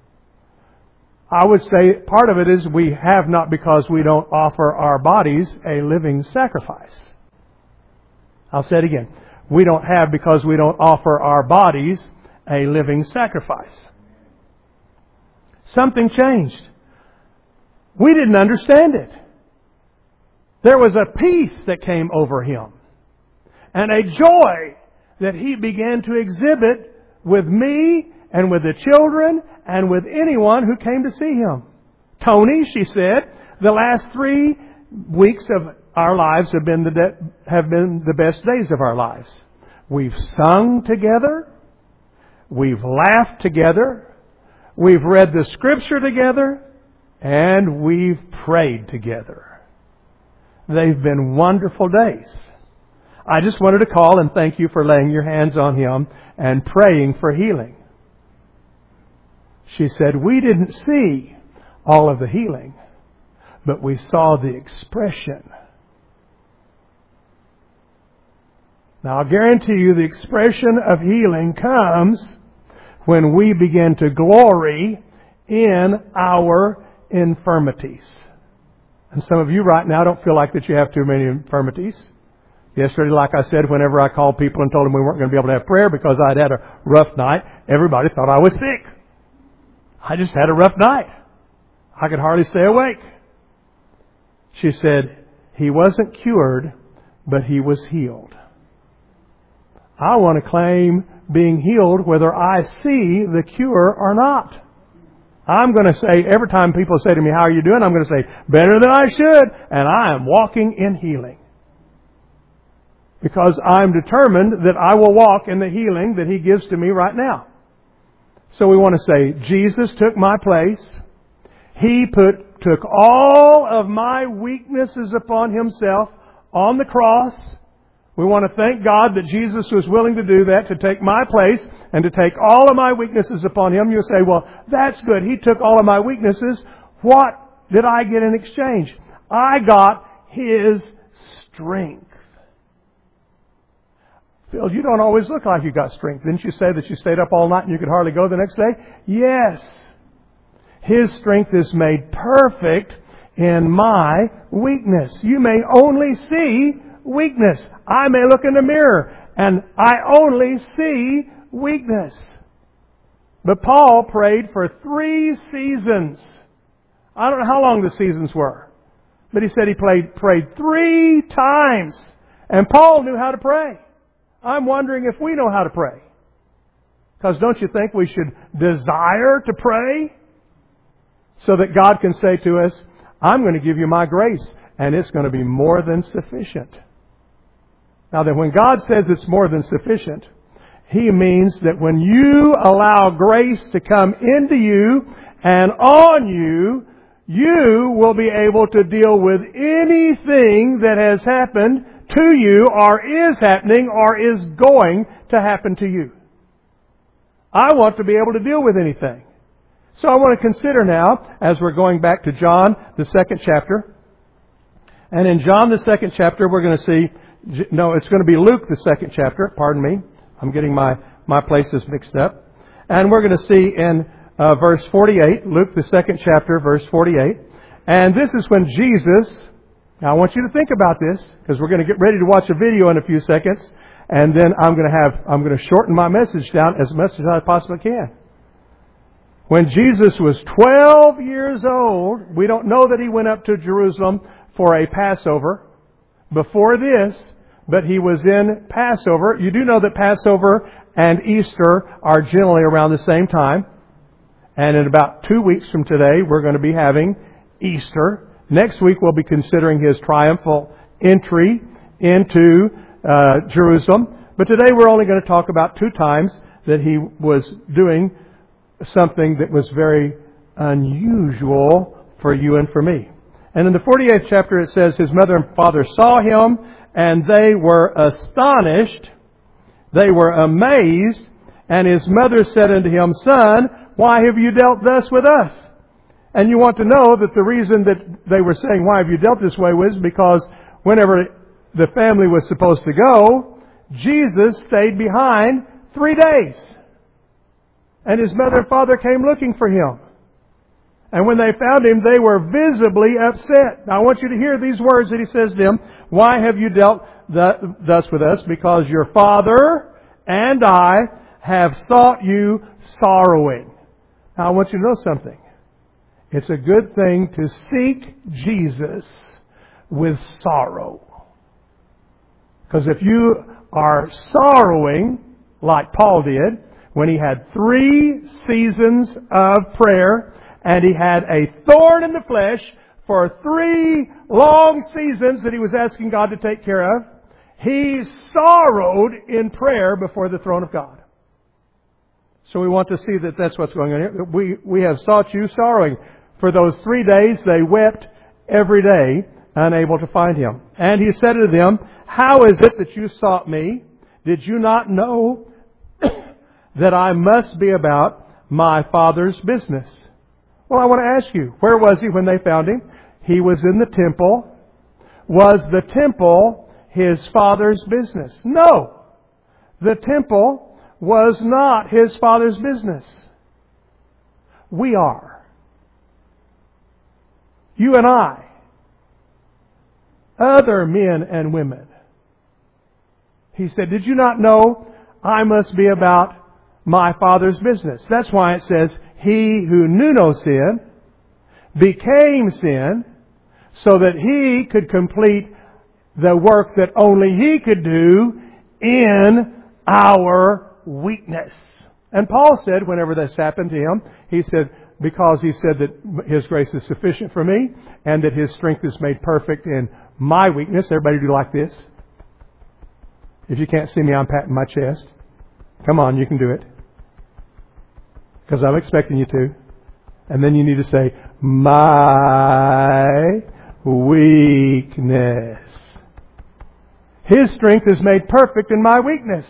I would say part of it is we have not because we don't offer our bodies a living sacrifice. I'll say it again. We don't have because we don't offer our bodies a living sacrifice. Something changed. We didn't understand it. There was a peace that came over him and a joy that he began to exhibit with me and with the children and with anyone who came to see him. Tony, she said, the last 3 weeks of our lives have been the best days of our lives. We've sung together. We've laughed together. We've read the Scripture together, and we've prayed together. They've been wonderful days. I just wanted to call and thank you for laying your hands on him and praying for healing. She said, we didn't see all of the healing, but we saw the expression. Now, I'll guarantee you the expression of healing comes when we begin to glory in our infirmities. And some of you right now don't feel like that you have too many infirmities. Yesterday, like I said, whenever I called people and told them we weren't going to be able to have prayer because I'd had a rough night, everybody thought I was sick. I just had a rough night. I could hardly stay awake. She said, he wasn't cured, but he was healed. I want to claim being healed whether I see the cure or not. I'm going to say, every time people say to me, how are you doing? I'm going to say, better than I should. And I am walking in healing. Because I'm determined that I will walk in the healing that He gives to me right now. So we want to say, Jesus took my place. He took all of my weaknesses upon Himself on the cross. We want to thank God that Jesus was willing to do that, to take my place and to take all of my weaknesses upon Him. You'll say, well, that's good. He took all of my weaknesses. What did I get in exchange? I got His strength. Phil, you don't always look like you got strength. Didn't you say that you stayed up all night and you could hardly go the next day? Yes. His strength is made perfect in my weakness. You may only see weakness. I may look in the mirror and I only see weakness. But Paul prayed for 3 seasons. I don't know how long the seasons were. But he said he prayed 3 times. And Paul knew how to pray. I'm wondering if we know how to pray. Because don't you think we should desire to pray? So that God can say to us, I'm going to give you my grace. And it's going to be more than sufficient. Now then, when God says it's more than sufficient, He means that when you allow grace to come into you and on you, you will be able to deal with anything that has happened to you or is happening or is going to happen to you. I want to be able to deal with anything. So I want to consider now, as we're going back to John, the 2nd chapter. And in John, the 2nd chapter, we're going to see, no, it's going to be Luke, the 2nd chapter. Pardon me. I'm getting my places mixed up. And we're going to see in verse 48, Luke the 2nd chapter, verse 48. And this is when Jesus, now I want you to think about this, because we're going to get ready to watch a video in a few seconds. And then I'm going to shorten my message down as much as I possibly can. When Jesus was 12 years old, we don't know that He went up to Jerusalem for a Passover before this, but He was in Passover. You do know that Passover and Easter are generally around the same time. And in about 2 weeks from today, we're going to be having Easter. Next week, we'll be considering His triumphal entry into Jerusalem. But today, we're only going to talk about 2 times that He was doing something that was very unusual for you and for me. And in the 48th chapter, it says, His mother and father saw Him, and they were astonished. They were amazed. And His mother said unto Him, Son, why have you dealt thus with us? And you want to know that the reason that they were saying, why have you dealt this way, was because whenever the family was supposed to go, Jesus stayed behind 3 days. And His mother and father came looking for Him. And when they found Him, they were visibly upset. Now I want you to hear these words that He says to them. Why have you dealt thus with us? Because your father and I have sought you sorrowing. Now I want you to know something. It's a good thing to seek Jesus with sorrow. Because if you are sorrowing, like Paul did, when he had 3 seasons of prayer, and he had a thorn in the flesh for 3 long seasons that he was asking God to take care of, he sorrowed in prayer before the throne of God. So we want to see that that's what's going on here. We have sought you sorrowing. For those 3 days they wept every day, unable to find Him. And He said to them, How is it that you sought me? Did you not know that I must be about my Father's business? Well, I want to ask you, where was He when they found Him? He was in the temple. Was the temple His Father's business? No. The temple was not His Father's business. We are. You and I. Other men and women. He said, Did you not know I must be about my Father's business? That's why it says, He who knew no sin became sin so that He could complete the work that only He could do in our weakness. And Paul said, whenever this happened to him, he said, because he said that His grace is sufficient for me and that His strength is made perfect in my weakness. Everybody do like this. If you can't see me, I'm patting my chest. Come on, you can do it. Because I'm expecting you to. And then you need to say, my weakness. His strength is made perfect in my weakness.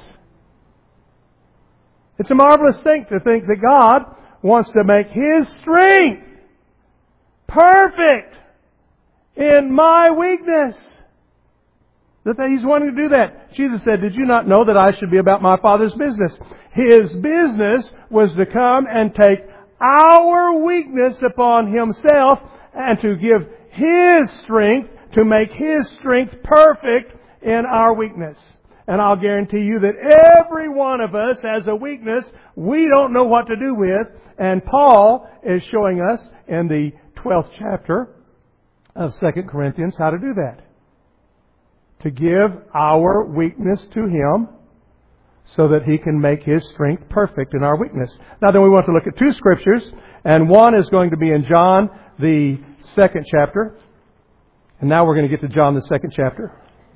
It's a marvelous thing to think that God wants to make His strength perfect in my weakness. That He's wanting to do that. Jesus said, Did you not know that I should be about my Father's business? His business was to come and take our weakness upon Himself and to give His strength, to make His strength perfect in our weakness. And I'll guarantee you that every one of us has a weakness we don't know what to do with. And Paul is showing us in the 12th chapter of 2 Corinthians how to do that. To give our weakness to Him so that He can make His strength perfect in our weakness. Now then we want to look at 2 scriptures. And one is going to be in John, the 2nd chapter. And now we're going to get to John, the 2nd chapter.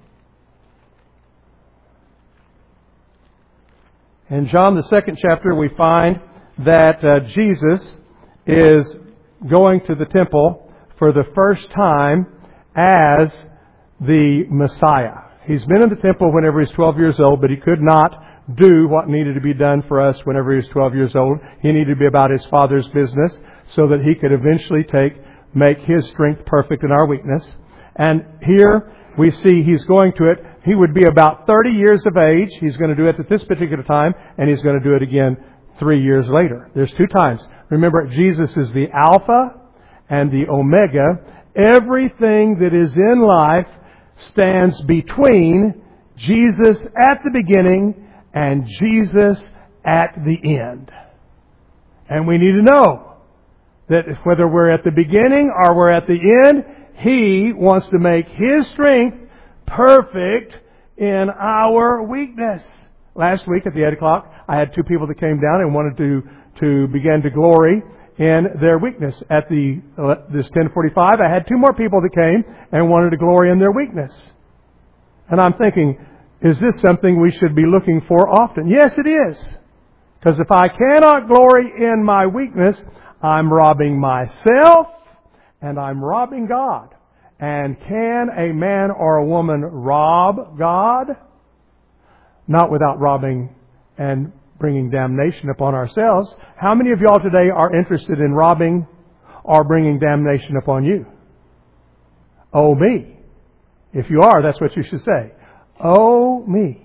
In John, the 2nd chapter, we find that Jesus is going to the temple for the first time as the Messiah. He's been in the temple whenever he's 12 years old, but he could not do what needed to be done for us whenever he was 12 years old. He needed to be about His Father's business so that He could eventually make His strength perfect in our weakness. And here we see He's going to it. He would be about 30 years of age. He's going to do it at this particular time, and He's going to do it again 3 years later. There's 2 times. Remember, Jesus is the Alpha and the Omega. Everything that is in life stands between Jesus at the beginning and Jesus at the end. And we need to know that whether we're at the beginning or we're at the end, He wants to make His strength perfect in our weakness. Last week at the 8 o'clock, I had 2 people that came down and wanted to begin to glory in their weakness. At this 10:45, I had 2 more people that came and wanted to glory in their weakness. And I'm thinking, is this something we should be looking for often? Yes, it is. Because if I cannot glory in my weakness, I'm robbing myself and I'm robbing God. And can a man or a woman rob God? Not without robbing and bringing damnation upon ourselves. How many of y'all today are interested in robbing or bringing damnation upon you? Oh, me. If you are, that's what you should say. Oh, me.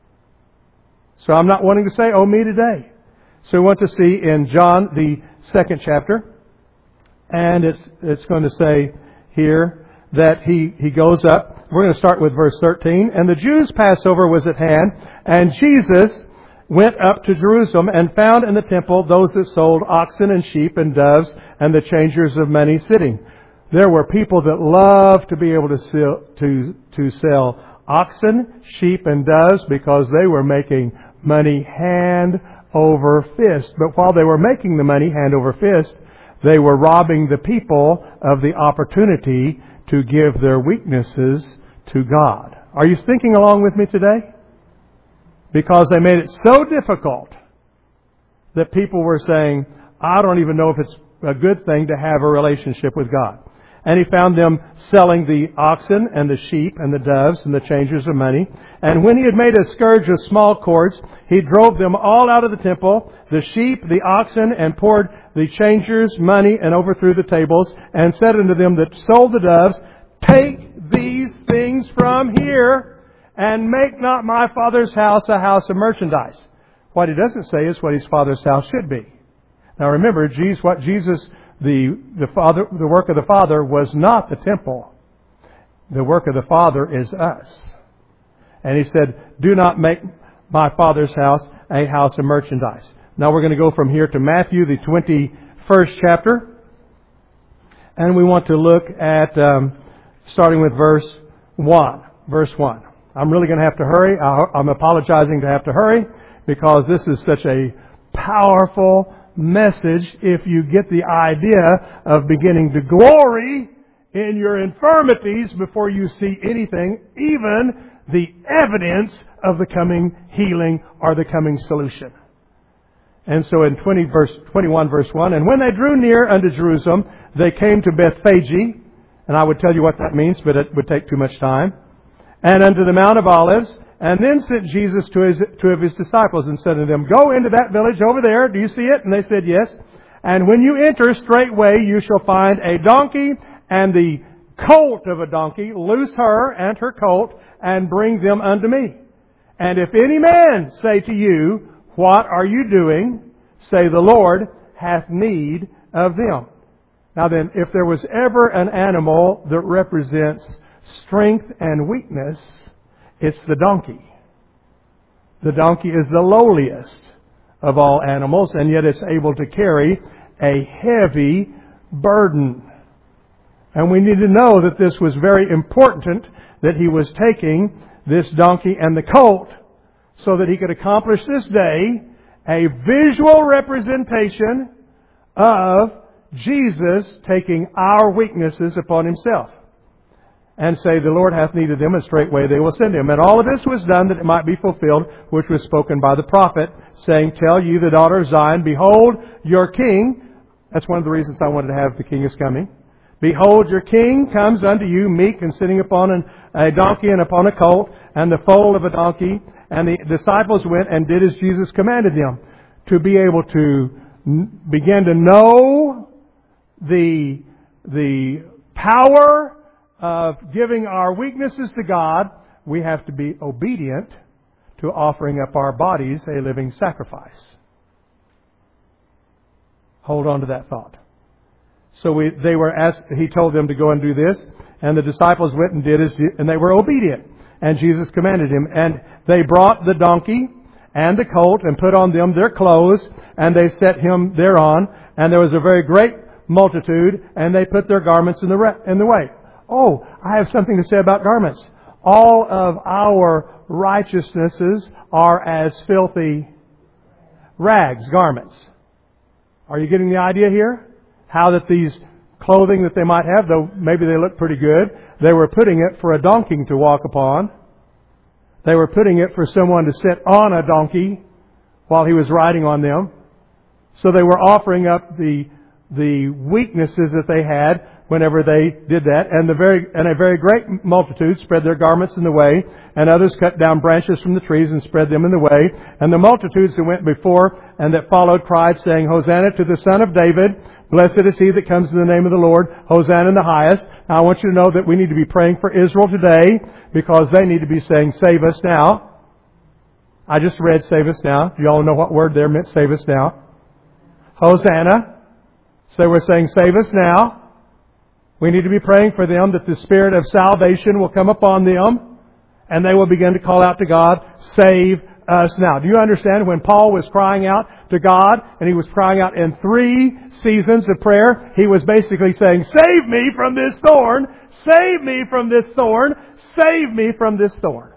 So I'm not wanting to say, oh, me today. So we want to see in John, the 2nd chapter, and it's going to say here that he goes up. We're going to start with verse 13. And the Jews' Passover was at hand, and Jesus went up to Jerusalem and found in the temple those that sold oxen and sheep and doves and the changers of money sitting. There were people that loved to be able to sell oxen, sheep, and doves because they were making money hand over fist. But while they were making the money hand over fist, they were robbing the people of the opportunity to give their weaknesses to God. Are you thinking along with me today? Because they made it so difficult that people were saying, I don't even know if it's a good thing to have a relationship with God. And He found them selling the oxen and the sheep and the doves and the changers of money. And when He had made a scourge of small cords, He drove them all out of the temple, the sheep, the oxen, and poured the changers' money and overthrew the tables, and said unto them that sold the doves, take these things from here, and make not my Father's house a house of merchandise. What He doesn't say is what His Father's house should be. Now remember, the work of the Father was not the temple. The work of the Father is us. And He said, do not make my Father's house a house of merchandise. Now we're going to go from here to Matthew, the 21st chapter. And we want to look at, starting with verse 1. Verse 1. I'm really going to have to hurry. I'm apologizing to have to hurry because this is such a powerful message if you get the idea of beginning to glory in your infirmities before you see anything, even the evidence of the coming healing or the coming solution. And so in 21 verse 1, and when they drew near unto Jerusalem, they came to Bethphage, and I would tell you what that means, but it would take too much time, and unto the Mount of Olives. And then sent Jesus to 2 of His disciples and said to them, go into that village over there. Do you see it? And they said, yes. And when you enter, straightway you shall find a donkey and the colt of a donkey. Loose her and her colt and bring them unto me. And if any man say to you, what are you doing? Say, the Lord hath need of them. Now then, if there was ever an animal that represents strength and weakness, it's the donkey. The donkey is the lowliest of all animals, and yet it's able to carry a heavy burden. And we need to know that this was very important, that He was taking this donkey and the colt so that He could accomplish this day a visual representation of Jesus taking our weaknesses upon Himself. And say, the Lord hath need of them, and straightway they will send Him. And all of this was done that it might be fulfilled, which was spoken by the prophet, saying, tell ye the daughter of Zion, behold, your king. That's one of the reasons I wanted to have the King is coming. Behold, your king comes unto you, meek and sitting upon a donkey and upon a colt, and the foal of a donkey. And the disciples went and did as Jesus commanded them, to be able to begin to know the power of giving our weaknesses to God. We have to be obedient to offering up our bodies a living sacrifice. Hold on to that thought. So they were asked, he told them to go and do this, and the disciples went and did and they were obedient. And Jesus commanded him. And they brought the donkey and the colt and put on them their clothes, and they set him thereon. And there was a very great multitude, and they put their garments in the way. Oh, I have something to say about garments. All of our righteousnesses are as filthy rags, garments. Are you getting the idea here? How that these clothing that they might have, though maybe they look pretty good, they were putting it for a donkey to walk upon. They were putting it for someone to sit on a donkey while he was riding on them. So they were offering up the weaknesses that they had whenever they did that. And a very great multitude spread their garments in the way, and others cut down branches from the trees and spread them in the way. And the multitudes that went before and that followed cried, saying, Hosanna to the Son of David. Blessed is he that comes in the name of the Lord. Hosanna in the highest. Now I want you to know that we need to be praying for Israel today, because they need to be saying, save us now. I just read save us now. Do you all know what word there meant, save us now? Hosanna. So we're saying, save us now. We need to be praying for them that the Spirit of salvation will come upon them, and they will begin to call out to God, save us now. Do you understand when Paul was crying out to God, and he was crying out in 3 seasons of prayer, he was basically saying, save me from this thorn, save me from this thorn, save me from this thorn.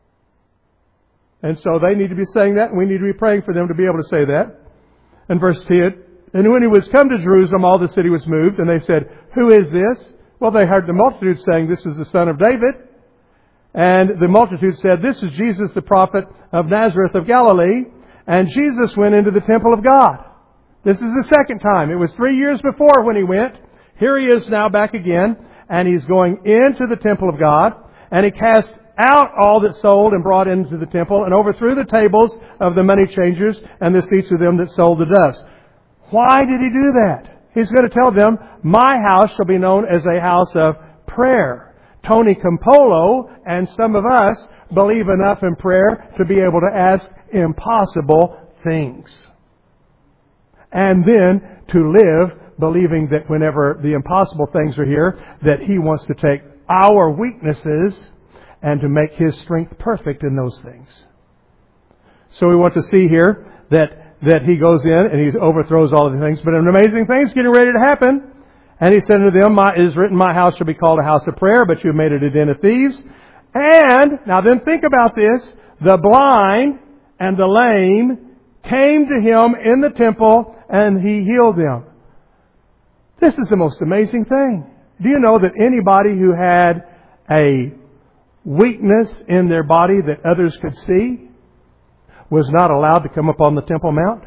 And so they need to be saying that, and we need to be praying for them to be able to say that. And verse 10, and when he was come to Jerusalem, all the city was moved, and they said, who is this? Well, they heard the multitude saying, this is the Son of David. And the multitude said, this is Jesus, the prophet of Nazareth of Galilee. And Jesus went into the temple of God. This is the second time. It was 3 years before when he went. Here he is now back again. And he's going into the temple of God. And he cast out all that sold and brought into the temple, and overthrew the tables of the money changers and the seats of them that sold the doves. Why did he do that? He's going to tell them, my house shall be known as a house of prayer. Tony Campolo and some of us believe enough in prayer to be able to ask impossible things. And then to live believing that whenever the impossible things are here, that He wants to take our weaknesses and to make His strength perfect in those things. So we want to see here that He goes in and He overthrows all of the things. But an amazing thing is getting ready to happen. And He said unto them, it is written, my house shall be called a house of prayer, but you have made it a den of thieves. And, now then think about this, the blind and the lame came to Him in the temple and He healed them. This is the most amazing thing. Do you know that anybody who had a weakness in their body that others could see was not allowed to come up on the Temple Mount?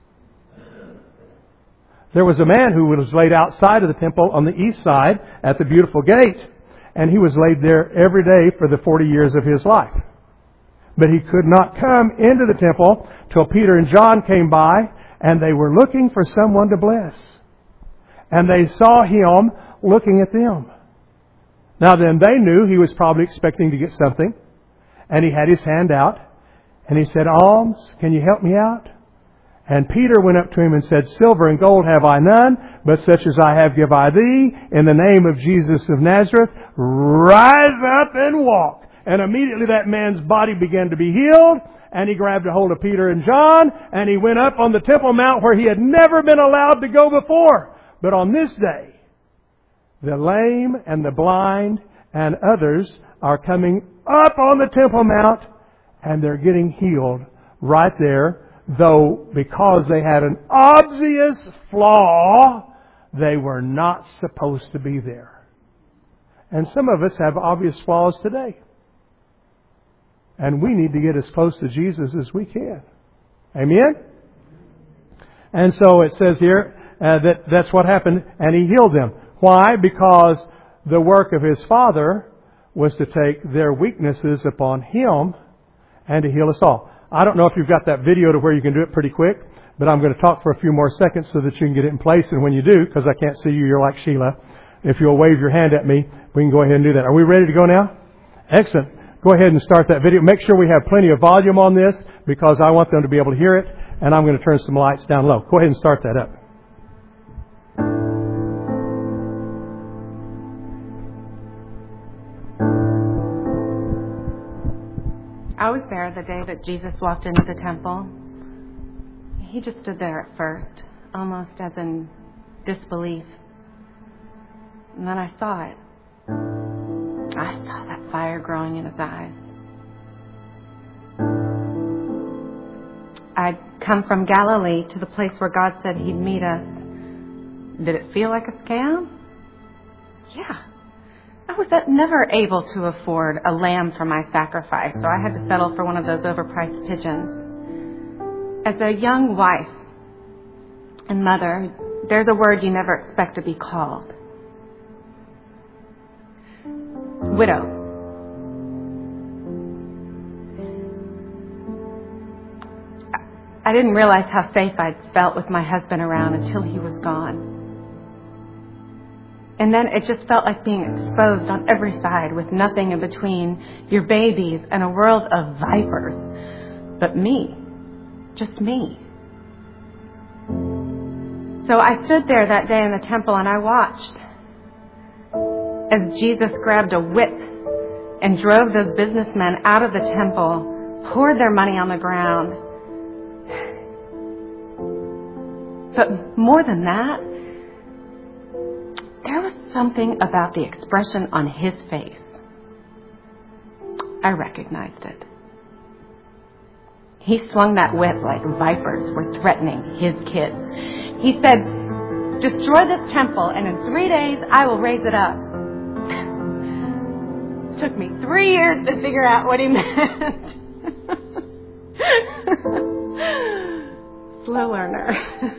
There was a man who was laid outside of the temple on the east side at the beautiful gate, and he was laid there every day for the 40 years of his life. But he could not come into the temple till Peter and John came by, and they were looking for someone to bless. And they saw him looking at them. Now then, they knew he was probably expecting to get something, and he had his hand out, and he said, alms, can you help me out? And Peter went up to him and said, silver and gold have I none, but such as I have give I thee. In the name of Jesus of Nazareth, rise up and walk. And immediately that man's body began to be healed, and he grabbed a hold of Peter and John, and he went up on the Temple Mount where he had never been allowed to go before. But on this day, the lame and the blind and others are coming up on the Temple Mount, and they're getting healed right there. Though because they had an obvious flaw, they were not supposed to be there. And some of us have obvious flaws today. And we need to get as close to Jesus as we can. Amen? And so it says here that's what happened, and He healed them. Why? Because the work of His Father was to take their weaknesses upon Him and to heal us all. I don't know if you've got that video to where you can do it pretty quick, but I'm going to talk for a few more seconds so that you can get it in place. And when you do, because I can't see you, you're like Sheila. If you'll wave your hand at me, we can go ahead and do that. Are we ready to go now? Excellent. Go ahead and start that video. Make sure we have plenty of volume on this because I want them to be able to hear it. And I'm going to turn some lights down low. Go ahead and start that up. I was there the day that Jesus walked into the temple. He just stood there at first, almost as in disbelief. And then I saw it. I saw that fire growing in his eyes. I'd come from Galilee to the place where God said He'd meet us. Did it feel like a scam? Yeah. I was never able to afford a lamb for my sacrifice, so I had to settle for one of those overpriced pigeons. As a young wife and mother, there's a word you never expect to be called. Widow. I didn't realize how safe I'd felt with my husband around until he was gone. And then it just felt like being exposed on every side with nothing in between, your babies and a world of vipers. But me. Just me. So I stood there that day in the temple and I watched as Jesus grabbed a whip and drove those businessmen out of the temple, poured their money on the ground. But more than that, there was something about the expression on his face. I recognized it. He swung that whip like vipers were threatening his kids. He said, "Destroy this temple, and in 3 days I will raise it up." It took me 3 years to figure out what he meant. Slow learner.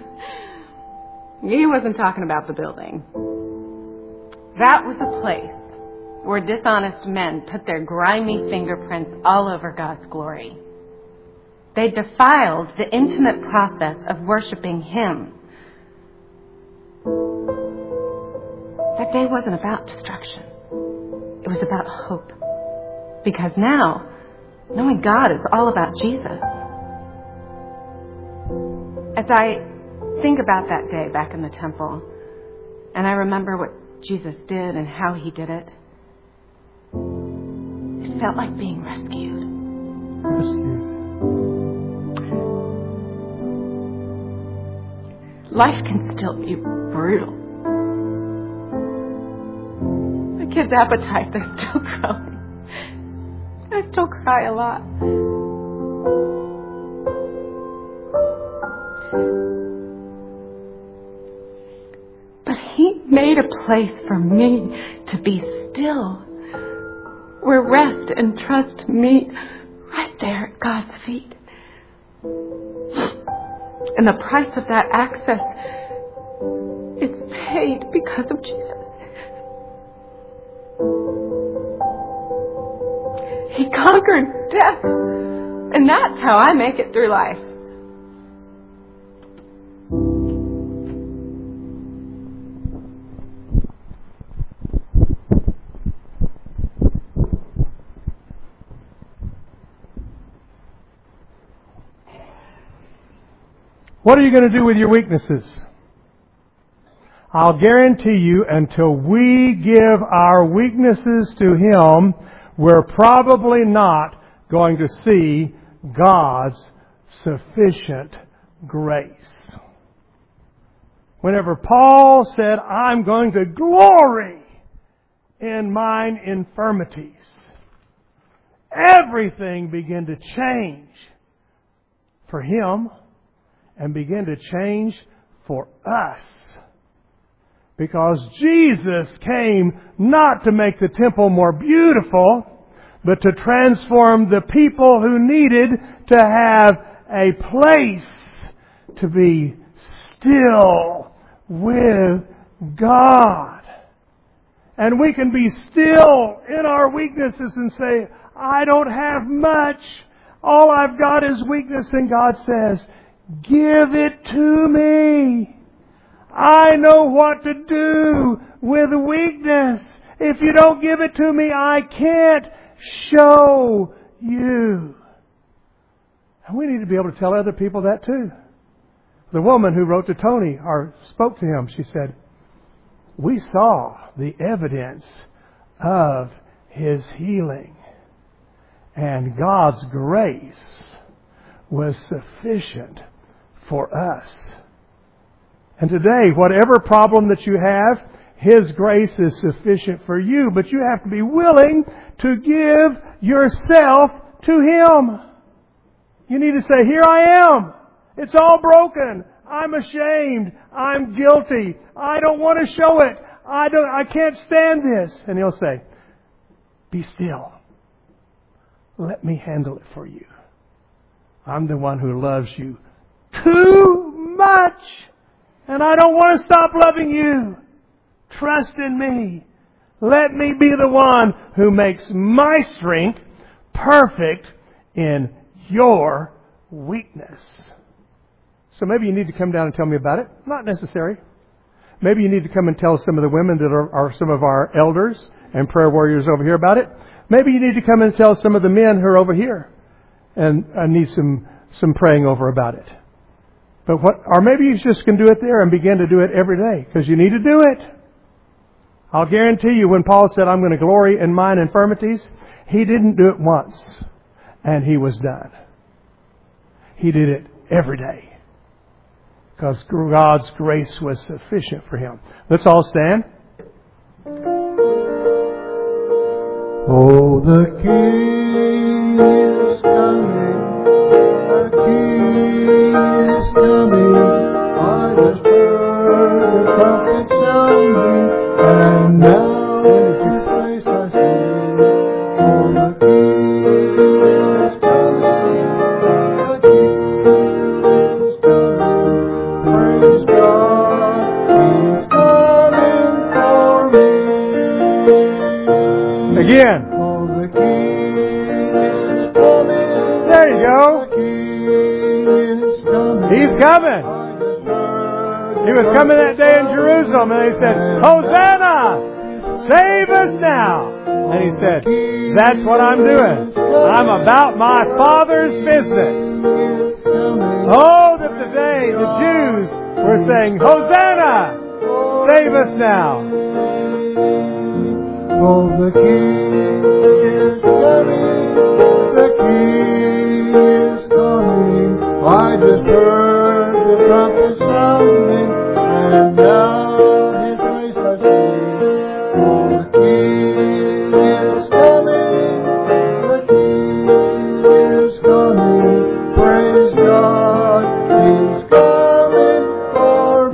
He wasn't talking about the building. That was a place where dishonest men put their grimy fingerprints all over God's glory. They defiled the intimate process of worshiping Him. That day wasn't about destruction. It was about hope. Because now, knowing God is all about Jesus. As I think about that day back in the temple, and I remember what Jesus did and how He did it, it felt like being rescued. Life can still be brutal. The kids' appetites are still growing. I still cry a lot. But He made a place for me to be still, where rest and trust meet, right there at God's feet. And the price of that access, it's paid because of Jesus. He conquered death, and that's how I make it through life. What are you going to do with your weaknesses? I'll guarantee you, until we give our weaknesses to Him, we're probably not going to see God's sufficient grace. Whenever Paul said, "I'm going to glory in mine infirmities," everything began to change for him and begin to change for us. Because Jesus came not to make the temple more beautiful, but to transform the people who needed to have a place to be still with God. And we can be still in our weaknesses and say, "I don't have much. All I've got is weakness." And God says, "Give it to me. I know what to do with weakness. If you don't give it to me, I can't show you." And we need to be able to tell other people that too. The woman who wrote to Tony or spoke to him, she said, "We saw the evidence of His healing." And God's grace was sufficient for us. And today, whatever problem that you have, His grace is sufficient for you. But you have to be willing to give yourself to Him. You need to say, here I am. It's all broken. I'm ashamed. I'm guilty. I don't want to show it. I can't stand this. And He'll say, be still. Let me handle it for you. I'm the one who loves you too much. And I don't want to stop loving you. Trust in me. Let me be the one who makes my strength perfect in your weakness. So maybe you need to come down and tell me about it. Not necessary. Maybe you need to come and tell some of the women that are some of our elders and prayer warriors over here about it. Maybe you need to come and tell some of the men who are over here and need some praying over about it. Or maybe you just can do it there and begin to do it every day because you need to do it. I'll guarantee you when Paul said, I'm going to glory in mine infirmities, he didn't do it once and he was done. He did it every day because God's grace was sufficient for him. Let's all stand. Oh, the King is coming. The King is coming. I just heard the trumpet sounding, and now in His place I see. Oh, the King is coming. The King is coming. Praise God, He's coming for me. Again. Oh, the King is coming. There you go. The King is coming. He's coming. He was coming that day in Jerusalem and they said, Hosanna! Save us now! And He said, that's what I'm doing. I'm about my Father's business. Oh, that today the Jews were saying, Hosanna! Save us now! Oh, the King is coming. The King is coming. I just heard the trumpet sounding, and now His place I see. Oh, the King is coming. The King is coming. Praise God, He's coming for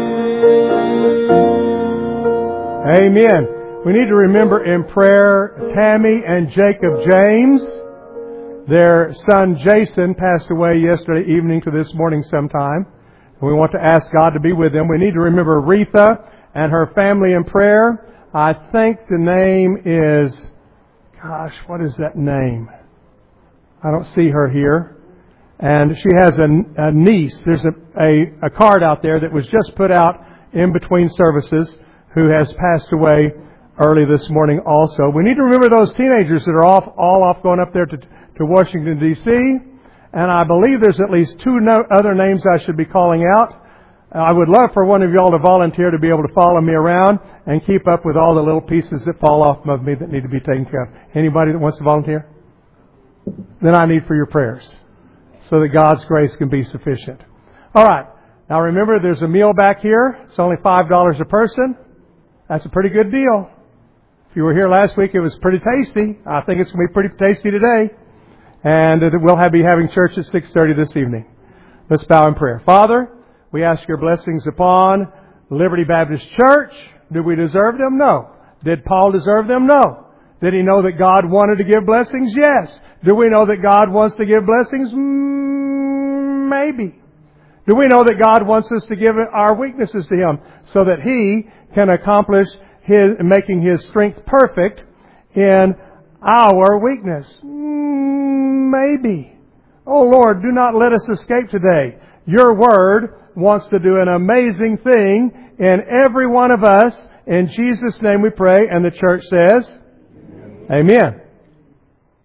me. Amen. We need to remember in prayer Tammy and Jacob James. Their son Jason passed away yesterday evening to this morning sometime. And we want to ask God to be with them. We need to remember Retha and her family in prayer. I think the name is, what is that name? I don't see her here. And she has a niece. There's a card out there that was just put out in between services who has passed away early this morning also. We need to remember those teenagers that are all off going up there to Washington, D.C. And I believe there's at least two other names I should be calling out. I would love for one of y'all to volunteer to be able to follow me around and keep up with all the little pieces that fall off of me that need to be taken care of. Anybody that wants to volunteer? Then I need for your prayers so that God's grace can be sufficient. All right. Now remember, there's a meal back here. It's only $5 a person. That's a pretty good deal. If you were here last week, it was pretty tasty. I think it's going to be pretty tasty today. And we'll be having church at 6:30 this evening. Let's bow in prayer. Father, we ask your blessings upon Liberty Baptist Church. Do we deserve them? No. Did Paul deserve them? No. Did he know that God wanted to give blessings? Yes. Do we know that God wants to give blessings? Maybe. Do we know that God wants us to give our weaknesses to Him so that He can accomplish making His strength perfect in our weakness? Maybe. Oh Lord, do not let us escape today. Your Word wants to do an amazing thing in every one of us. In Jesus' name we pray, and the church says, Amen.